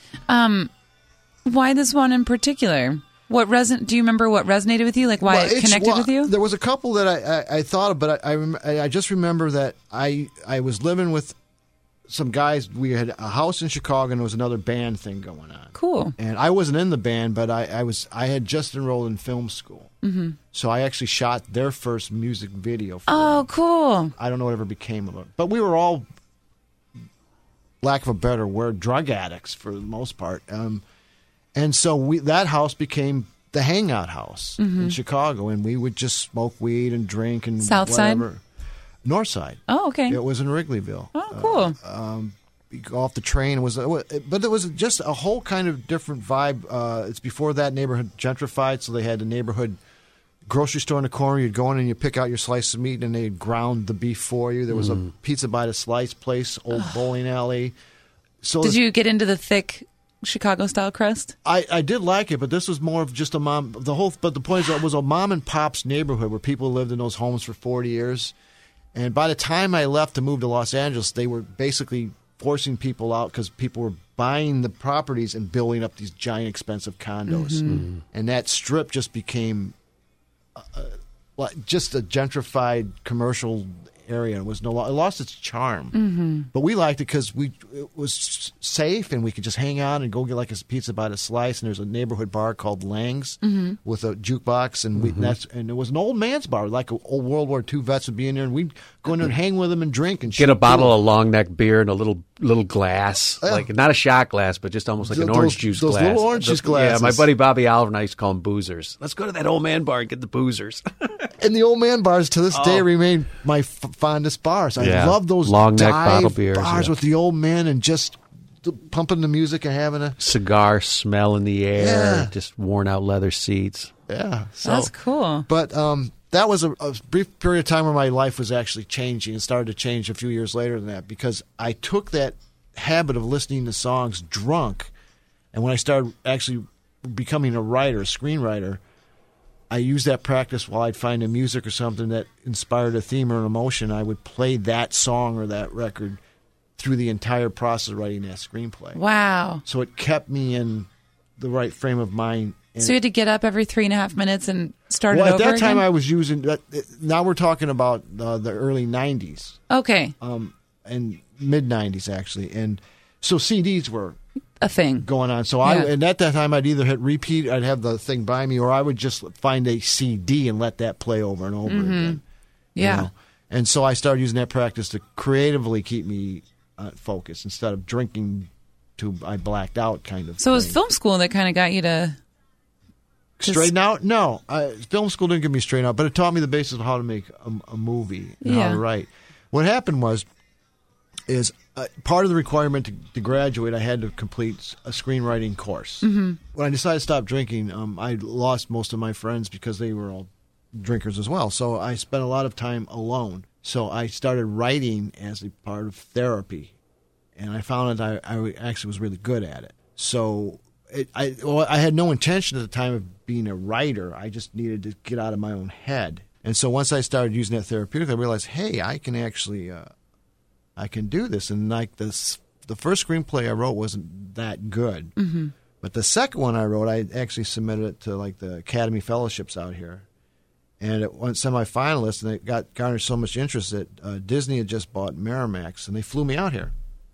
Why this one in particular? Do you remember what resonated with you? Like why it connected with you? There was a couple that I thought of, but I just remember that I was living with some guys. We had a house in Chicago, and there was another band thing going on. Cool. And I wasn't in the band, but I had just enrolled in film school. Mm-hmm. So I actually shot their first music video for them. Cool. I don't know whatever became of it. But we were all, lack of a better word, drug addicts for the most part. And so that house became the hangout house in Chicago, and we would just smoke weed and drink and South whatever. side? North side. Oh, okay. It was in Wrigleyville. Oh, cool. You go off the train but it was just a whole kind of different vibe. It's before that neighborhood gentrified, so they had the neighborhood grocery store in the corner. You'd go in and you pick out your slice of meat, and they'd ground the beef for you. There was a pizza by the slice place, old bowling alley. So Did you get into the thick Chicago style crust? I did like it, but this was more of just a mom. But the point is, it was a mom and pop's neighborhood where people lived in those homes for 40 years. And by the time I left to move to Los Angeles, they were basically forcing people out because people were buying the properties and building up these giant, expensive condos. And that strip just became just a gentrified commercial area. It lost its charm. But we liked it because it was safe, and we could just hang out and go get like a pizza by the slice. And there's a neighborhood bar called Lang's with a jukebox, and it was an old man's bar, like old World War II vets would be in there, and we'd go in there and hang with them and drink and Get a bottle of long neck beer in a little glass, like not a shot glass, but just almost like an orange juice glass. Those little orange juice glasses. Yeah, my buddy Bobby Oliver and I used to call them boozers. Let's go to that old man bar and get the boozers. And the old man bars to this day remain my fondest bars. I Yeah. love those Long neck dive bottle beers, bars yeah. with the old man and just pumping the music and having a Cigar smell in the air, Yeah. just worn out leather seats. So That's cool. But that was a brief period of time where my life was actually changing, and started to change a few years later than that, because I took that habit of listening to songs drunk, and when I started actually becoming a writer, a screenwriter, I used that practice while I'd find a music or something that inspired a theme or an emotion. I would play that song or that record through the entire process of writing that screenplay. Wow. So it kept me in the right frame of mind. And So you had to get up every 3.5 minutes and start it at over that time again? I was using now we're talking about the early 90s Okay. and mid 90s actually, and so CDs were A thing. going on. So Yeah. and at that time I'd either hit repeat, I'd have the thing by me, or I would just find a CD and let that play over and over again. Yeah. You know? And so I started using that practice to creatively keep me focused instead of drinking to I blacked out kind of So it was thing. film school that kind of got you to... Straighten out? No. Film school didn't give me straighten out, but it taught me the basis of how to make a movie and how Yeah. to write. What happened is part of the requirement to graduate, I had to complete a screenwriting course. Mm-hmm. When I decided to stop drinking, I lost most of my friends because they were all drinkers as well. So I spent a lot of time alone. So I started writing as a part of therapy, and I found that I actually was really good at it. So I had no intention at the time of being a writer. I just needed to get out of my own head. And so once I started using that therapeutic, I realized, hey, I can actually, I can do this. And like this, the first screenplay I wrote wasn't that good. Mm-hmm. But the second one I wrote, I actually submitted it to like the Academy Fellowships out here. And it went semifinalist, and it garnered so much interest that Disney had just bought Miramax, and they flew me out here.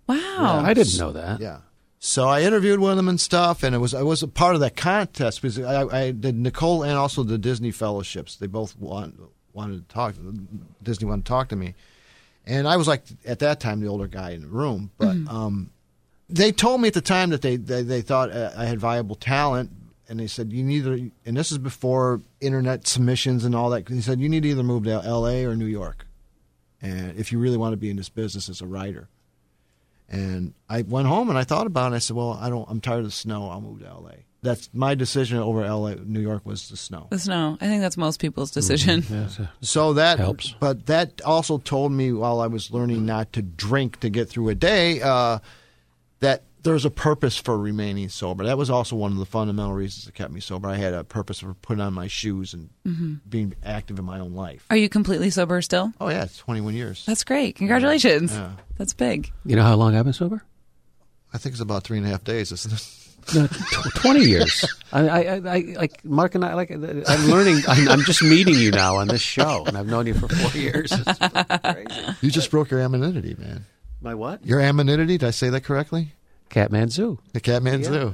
Wow. I didn't know that. Yeah. So I interviewed with them and stuff, and I was a part of that contest because I did Nicole and also the Disney fellowships. They both wanted to talk. Disney wanted to talk to me, and I was like at that time the older guy in the room. But they told me at the time that they thought I had viable talent, and they said you need to. And this is before internet submissions and all that. They said you need to either move to L.A. or New York, and if you really want to be in this business as a writer. And I went home and I thought about it. And I said, "Well, I'm tired of the snow. I'll move to L.A." That's my decision over L.A. New York was the snow. The snow. I think that's most people's decision. So that helps. But that also told me while I was learning not to drink to get through a day that there's a purpose for remaining sober. That was also one of the fundamental reasons that kept me sober. I had a purpose for putting on my shoes and being active in my own life. Are you completely sober still? Oh yeah, it's 21 years. That's great. Congratulations. Yeah. That's big. You know how long I've been sober? I think it's about 3.5 days, isn't it? No, 20 years. I like Mark and I. Like I'm learning. I'm just meeting you now on this show, and I've known you for 4 years. It's fucking crazy. You just broke your anonymity, man. My what? Your anonymity? Did I say that correctly? Catman Zoo. The Catman Zoo.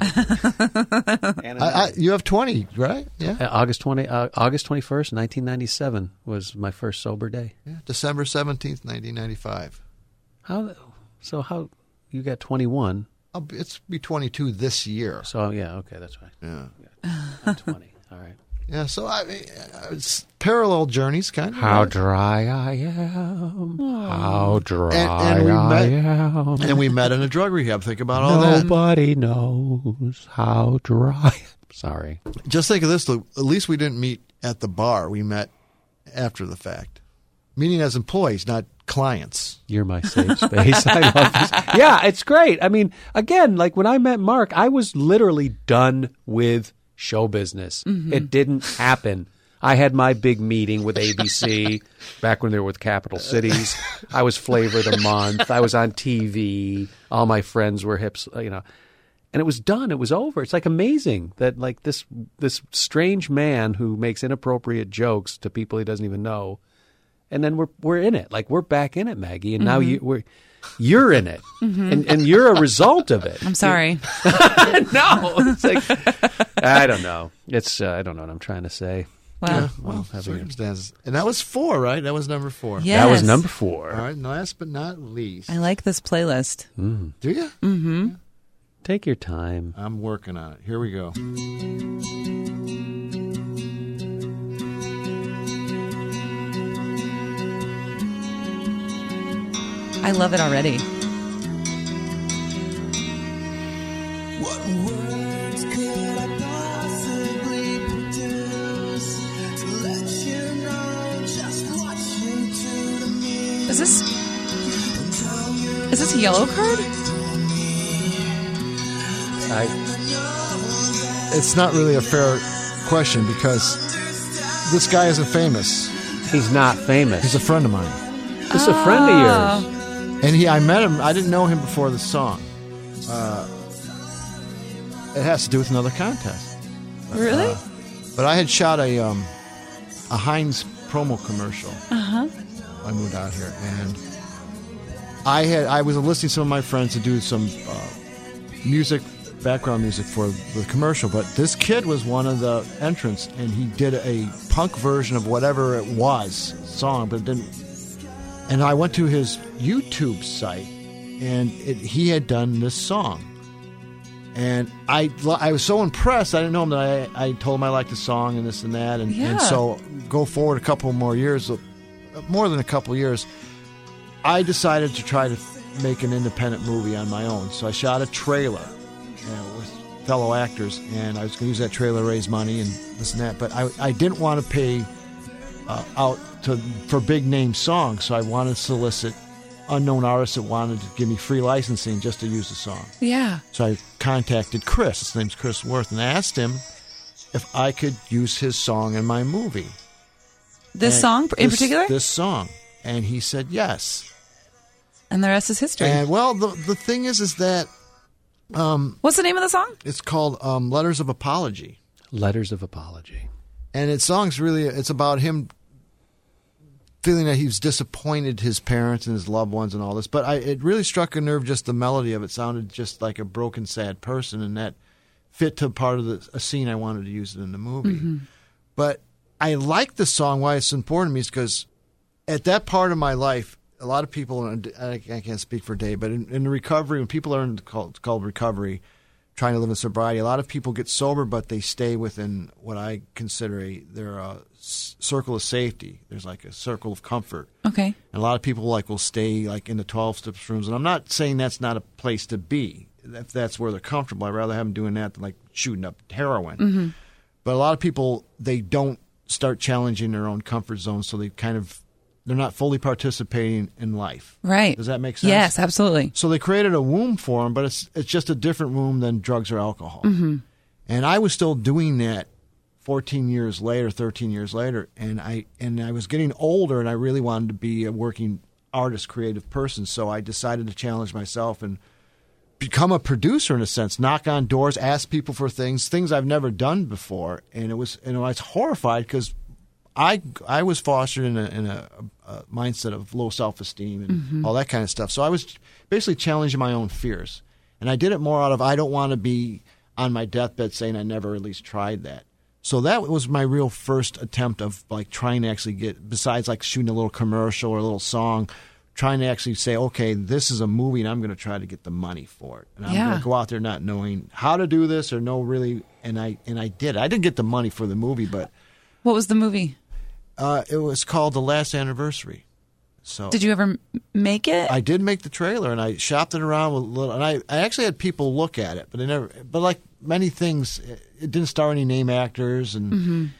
You have 20, right? Yeah. August 21st, 1997 was my first sober day. Yeah. December 17th, 1995. How you got 21? It's be 22 this year. So yeah, okay, that's right. Yeah. I'm 20. All right. Yeah. So I mean, it's parallel journeys, kind of. How dry I am. How dry And we I met- am. And we met in a drug rehab. Think about all that. Nobody knows how dry. Sorry. Just think of this. At least we didn't meet at the bar. We met after the fact. Meeting as employees, not clients. You're my safe space. I love this. Yeah, it's great. I mean, again, like when I met Mark, I was literally done with show business. It didn't happen. I had my big meeting with ABC back when they were with Capital Cities. I was Flavor of the Month. I was on TV. All my friends were hips, and it was done. It was over. It's like amazing that like this strange man who makes inappropriate jokes to people he doesn't even know, and then we're in it. Like we're back in it, Maggie, and now you're in it, and you're a result of it. I'm sorry. No, it's like I don't know. It's I don't know what I'm trying to say. Wow. Well, circumstances. And that was 4, right? That was number 4. Yes. That was number 4. All right. Last but not least. I like this playlist. Do you? Mm-hmm. Take your time. I'm working on it. Here we go. I love it already. What words could I possibly produce to let you know just what you do to me? Is this a yellow card? It's not really a fair question because this guy isn't famous. He's not famous. He's a friend of mine. This is a friend of yours. And I met him. I didn't know him before the song. It has to do with another contest. Really? But I had shot a Heinz promo commercial. I moved out here, and I was enlisting some of my friends to do some background music for the commercial. But this kid was one of the entrants, and he did a punk version of whatever it was song, but it didn't. And I went to his YouTube site, and he had done this song. And I was so impressed. I didn't know him that I told him I liked the song and this and that. And so go forward a couple more years, more than a couple years, I decided to try to make an independent movie on my own. So I shot a trailer with fellow actors, and I was going to use that trailer to raise money and this and that. But I didn't want to pay out for big name songs, so I wanted to solicit unknown artists that wanted to give me free licensing just to use the song. Yeah. So I contacted Chris. His name's Chris Worth, and I asked him if I could use his song in my movie. This song in particular? This song. And he said yes. And the rest is history. And well, the thing is that what's the name of the song? it's called Letters of Apology. Letters of Apology. And it's about him feeling that he was disappointed his parents and his loved ones and all this. But it really struck a nerve, just the melody of it sounded just like a broken, sad person, and that fit to part of a scene I wanted to use it in the movie. But I like the song. Why it's important to me is because at that part of my life, a lot of people, and I can't speak for Dave, but in the recovery, when people are it's called recovery, trying to live in sobriety, a lot of people get sober, but they stay within what I consider their circle of safety. There's like a circle of comfort. Okay. And a lot of people will stay in the 12-step rooms, and I'm not saying that's not a place to be. If that's where they're comfortable, I'd rather have them doing that than shooting up heroin. But a lot of people, they don't start challenging their own comfort zone, so they're not fully participating in life. Right. Does that make sense? Yes, absolutely. So they created a womb for them, but it's just a different womb than drugs or alcohol. And I was still doing that 13 years later, and I was getting older, and I really wanted to be a working artist, creative person. So I decided to challenge myself and become a producer in a sense, knock on doors, ask people for things I've never done before. And I was horrified because I was fostered in a mindset of low self-esteem and all that kind of stuff. So I was basically challenging my own fears. And I did it more out of I don't want to be on my deathbed saying I never at least tried that. So that was my real first attempt of trying to actually get, besides shooting a little commercial or a little song, trying to actually say, okay, this is a movie and I'm going to try to get the money for it. And I'm going to go out there not knowing how to do this or know really, and I did. I didn't get the money for the movie, but... What was the movie? It was called The Last Anniversary. So did you ever make it? I did make the trailer, and I shopped it around with a little. And I actually had people look at it, but they never. But like many things, it didn't star any name actors, and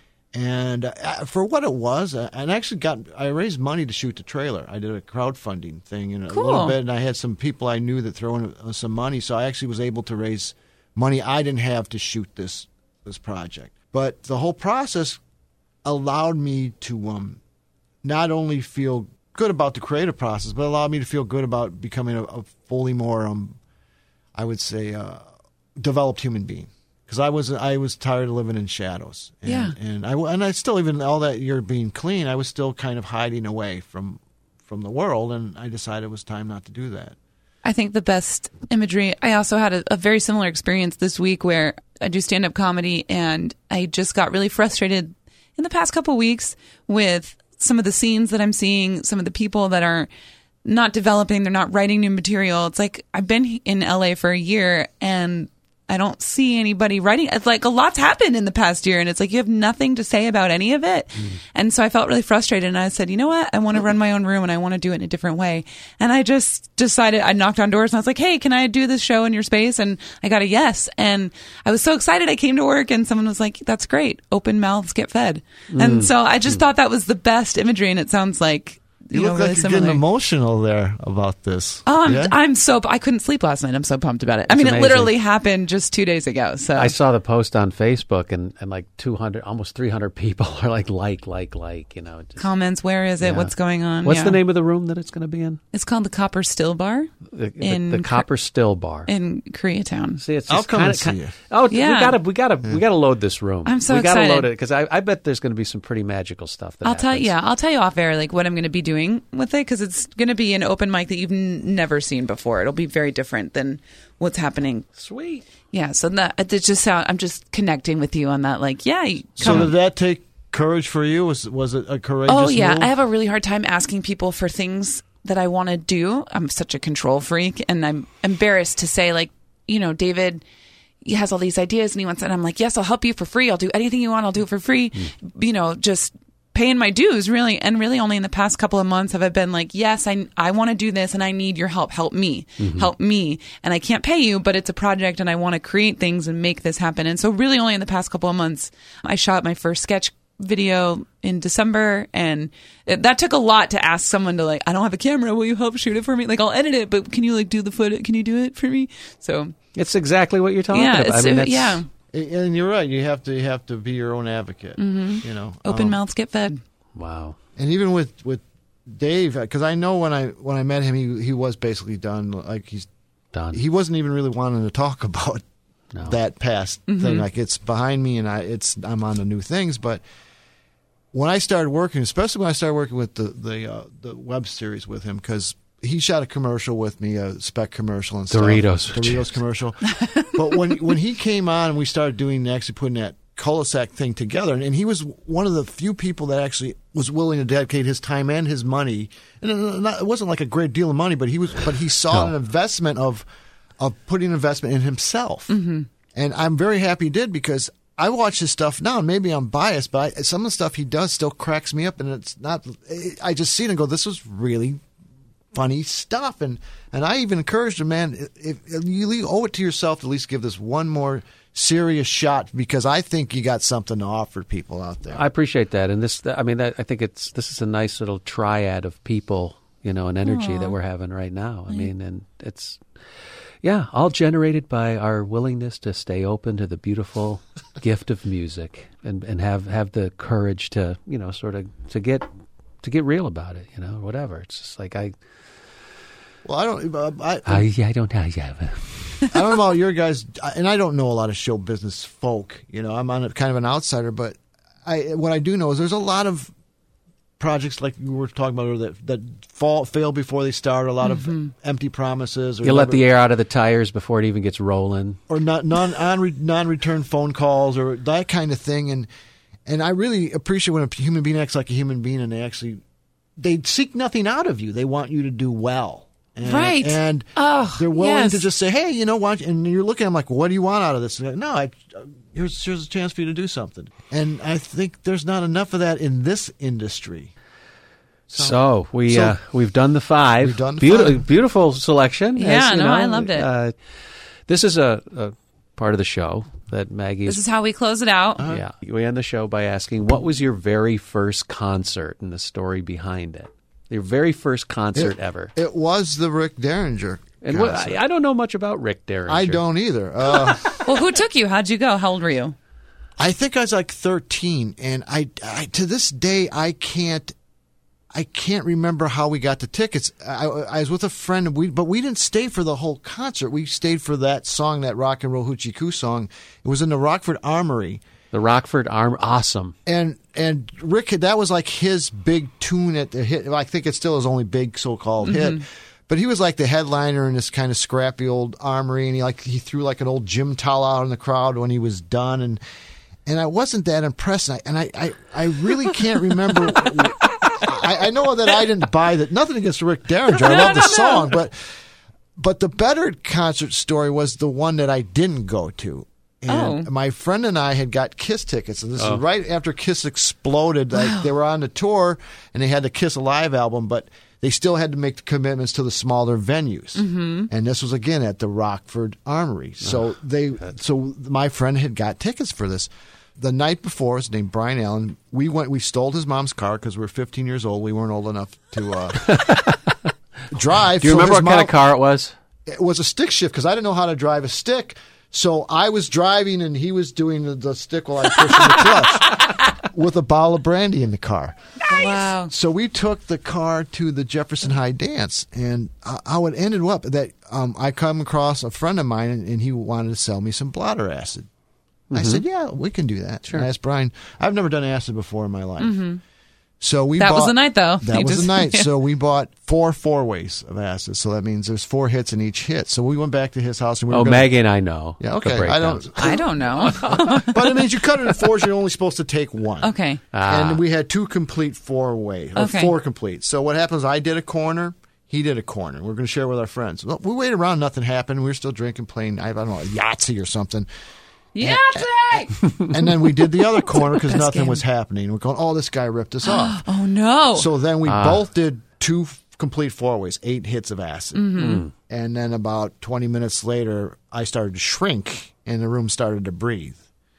for what it was, and actually I raised money to shoot the trailer. I did a crowdfunding thing in a little bit, and I had some people I knew that threw in some money, so I actually was able to raise money I didn't have to shoot this project. But the whole process allowed me to not only feel good about the creative process, but allowed me to feel good about becoming a fully more, I would say, developed human being. Because I was tired of living in shadows, and I still, even all that year being clean, I was still kind of hiding away from the world, and I decided it was time not to do that. I think the best imagery. I also had a very similar experience this week where I do stand-up comedy, and I just got really frustrated in the past couple weeks with some of the scenes that I'm seeing, some of the people that are not developing, they're not writing new material. It's like I've been in LA for a year and I don't see anybody writing. It's like a lot's happened in the past year, and it's like you have nothing to say about any of it. And so I felt really frustrated, and I said, you know what? I want to run my own room, and I want to do it in a different way. And I just decided, I knocked on doors, and I was like, hey, can I do this show in your space? And I got a yes. And I was so excited. I came to work, and someone was like, that's great. Open mouths get fed. And so I just thought that was the best imagery, and it sounds like, You look really like you're similar. getting emotional there about this. Oh, Yeah? I couldn't sleep last night. I'm so pumped about it. I mean, amazing. it literally happened just 2 days ago. So I saw the post on Facebook, and like 200, almost 300 people are like, you know. Just, comments, where is it? Yeah. What's going on? What's Yeah. the name of the room that it's going to be in? It's called the Copper Still Bar The Copper Still Bar. in Koreatown. See, it's I'll just come and kinda- see you. Oh, Yeah. we gotta load this room. I'm so we gotta excited. load it because I bet there's going to be some pretty magical stuff. That I'll tell happens. you off air like what I'm going to be doing with it, because it's going to be an open mic that you've never seen before. It'll be very different than what's happening. Sweet. Yeah, so it just I'm just connecting with you on that. Like, yeah, So come. did that take courage for you? Was it a courageous Oh yeah, move? I have a really hard time asking people for things that I want to do. I'm such a control freak, and I'm embarrassed to say, like, you know, David, he has all these ideas and he wants, and I'm like, yes, I'll help you for free. I'll do anything you want. I'll do it for free. You know, just paying my dues, really. And really only in the past couple of months have I been like, yes, I want to do this and I need your help. Help me. Help me. And I can't pay you, but it's a project and I want to create things and make this happen. And so really only in the past couple of months, I shot my first sketch video in December, and that took a lot to ask someone to, like, I don't have a camera, will you help shoot it for me? Like, I'll edit it, but can you like do the footage? Can you do it for me? So It's exactly what you're talking yeah, about. it's, I mean, that's, yeah, And you're right. You have to be your own advocate. You know, open mouths get fed. Wow. And even with Dave, because I know when I met him, he was basically done. Like Done. he wasn't even really wanting to talk about No. that past thing. Like, it's behind me, and I'm on the new things. But when I started working, especially when I started working with the web series with him, because he shot a commercial with me, a spec commercial and stuff. Doritos commercial. But when he came on and we started actually putting that cul-de-sac thing together, and he was one of the few people that actually was willing to dedicate his time and his money. And it wasn't like a great deal of money, but he saw an investment of putting an investment in himself. Mm-hmm. And I'm very happy he did, because I watch his stuff now, and maybe I'm biased, but some of the stuff he does still cracks me up, and it's not. I just see it and go, this was really funny stuff. And I even encouraged him, man, if you owe it to yourself to at least give this one more serious shot, because I think you got something to offer people out there. I appreciate that, and I think this is a nice little triad of people, and energy that we're having right now. I mean, and it's all generated by our willingness to stay open to the beautiful gift of music, and have the courage to sort of to get real about it, whatever. It's just like I don't know about your guys, and I don't know a lot of show business folk. I'm kind of an outsider, but what I do know is there's a lot of projects like you were talking about that fail before they start. A lot of empty promises. Or you let the air out of the tires before it even gets rolling, or non-return phone calls, or that kind of thing. And I really appreciate when a human being acts like a human being, and they seek nothing out of you. They want you to do well. Right. And they're willing to just say, hey, you know what? And you're looking at them like, what do you want out of this? And no, here's a chance for you to do something. And I think there's not enough of that in this industry. So we've done the 5. We've done the 5. Beautiful selection. Yeah, I loved it. This is a part of the show that Maggie. This is how we close it out. Yeah. We end the show by asking, what was your very first concert and the story behind it? Your very first concert ever. It was the Rick Derringer And concert. I don't know much about Rick Derringer. I don't either. Well, who took you? How'd you go? How old were you? I think I was like 13, and I to this day I can't remember how we got the tickets. I was with a friend, but we didn't stay for the whole concert. We stayed for that song, that Rock and Roll Hoochie Coo song. It was in the Rockford Armory. The Rockford Arm, awesome. And Rick, that was like his big tune at the hit. I think it's still his only big so-called hit. But he was like the headliner in this kind of scrappy old armory, and he threw like an old gym towel out in the crowd when he was done, and I wasn't that impressed. And I really can't remember. I know that I didn't buy that. Nothing against Rick Derringer. I love the song, but the better concert story was the one that I didn't go to. And my friend and I had got Kiss tickets, and this is right after Kiss exploded. Like they were on the tour, and they had the Kiss Alive album, but they still had to make the commitments to the smaller venues. Mm-hmm. And this was again at the Rockford Armory. So so my friend had got tickets for this. The night before, his name Brian Allen. We stole his mom's car because we were 15 years old. We weren't old enough to drive. Do you remember what kind of car it was? It was a stick shift because I didn't know how to drive a stick. So I was driving and he was doing the stick while I was pushing the clutch with a bottle of brandy in the car. Nice. Wow. So we took the car to the Jefferson High Dance, and how it ended up that I come across a friend of mine, and he wanted to sell me some blotter acid. I said, yeah, we can do that. Sure. And I asked Brian, I've never done acid before in my life. Mm-hmm. So that was the night, though. That was the night. Yeah. So we bought 4 4-ways of acid. So that means there's 4 hits in each hit. So we went back to his house. And Maggie and I know. Yeah, okay. I don't know. But it means you cut it in 4s. You're only supposed to take 1. Okay. And we had 2 complete 4-way, or 4 complete. So what happens? I did a corner. He did a corner. We're going to share with our friends. Well, we waited around. Nothing happened. We were still drinking, playing, I don't know, Yahtzee or something. Yahtzee! And then we did the other corner because nothing was happening. We're going, this guy ripped us off. Oh, no. So then we both did 2 complete 4-ways, 8 hits of acid. Mm-hmm. And then about 20 minutes later, I started to shrink and the room started to breathe.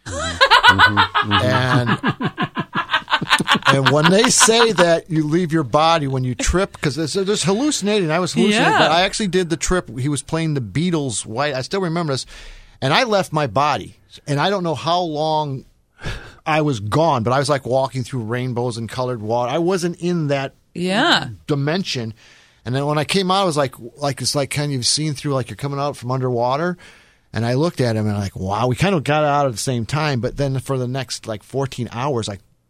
And when they say that you leave your body when you trip, because there's hallucinating. I was hallucinating, but I actually did the trip. He was playing the Beatles' White. I still remember this. And I left my body. And I don't know how long I was gone, but I was like walking through rainbows and colored water. I wasn't in that dimension. And then when I came out, I was like it's like kind of seen through, like you're coming out from underwater. And I looked at him and I'm like, wow, we kind of got out at the same time. But then for the next like 14 hours,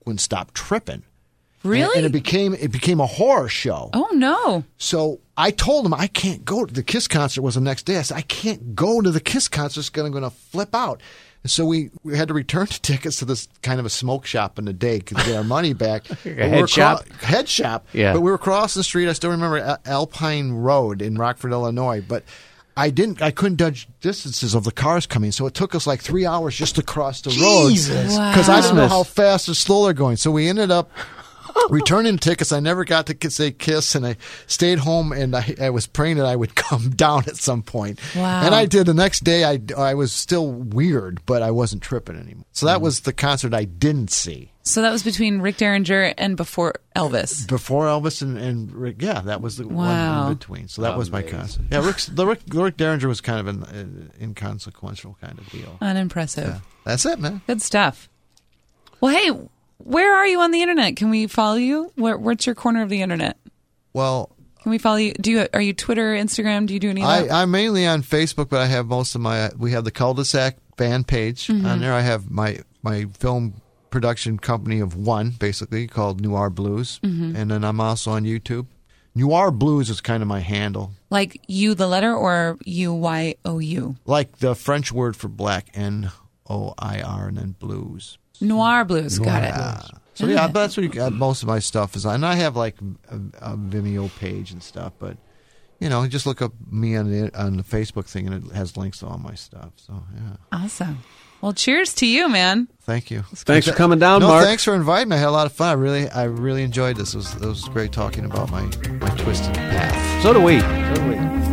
wouldn't stop tripping. Really? And it became a horror show. Oh, no. So I told him I can't go to the Kiss concert. Was the next day. I said I can't go to the Kiss concert. It's going to flip out. And so we had to return the tickets to this kind of a smoke shop in the day to get our money back. Head shop? Head shop. Yeah. But we were crossing the street. I still remember Alpine Road in Rockford, Illinois. But I couldn't judge distances of the cars coming, so it took us like 3 hours just to cross the road because I didn't know how fast or slow they're going. So we ended up returning tickets. I never got to say Kiss, and I stayed home, and I was praying that I would come down at some point. Wow. And I did. The next day, I was still weird, but I wasn't tripping anymore. So that was the concert I didn't see. So that was between Rick Derringer and before Elvis. Before Elvis and Rick, yeah, that was the one in between. So that was my concert. Yeah, Rick Derringer was kind of an inconsequential kind of deal. Unimpressive. Yeah. That's it, man. Good stuff. Well, hey, where are you on the internet? Can we follow you? What's your corner of the internet? Well, can we follow you? Are you Twitter, Instagram? Do you do any of that? I'm mainly on Facebook, but I have most of we have the Cul-de-sac fan page. On there I have my film production company of one, basically, called Noir Blues. And then I'm also on YouTube. Noir Blues is kind of my handle. Like you, the letter, or UYOU? Like the French word for black, N-O-I-R, and then blues. Noir Blues, got it. So yeah, that's what most of my stuff is on. And I have like a Vimeo page and stuff, but just look up me on the Facebook thing, and it has links to all my stuff. So yeah, awesome. Well, cheers to you, man. Thank you. Thanks for coming down, Mark. Thanks for inviting me. I had a lot of fun. I really enjoyed this. It was great talking about my twisted path. So do we.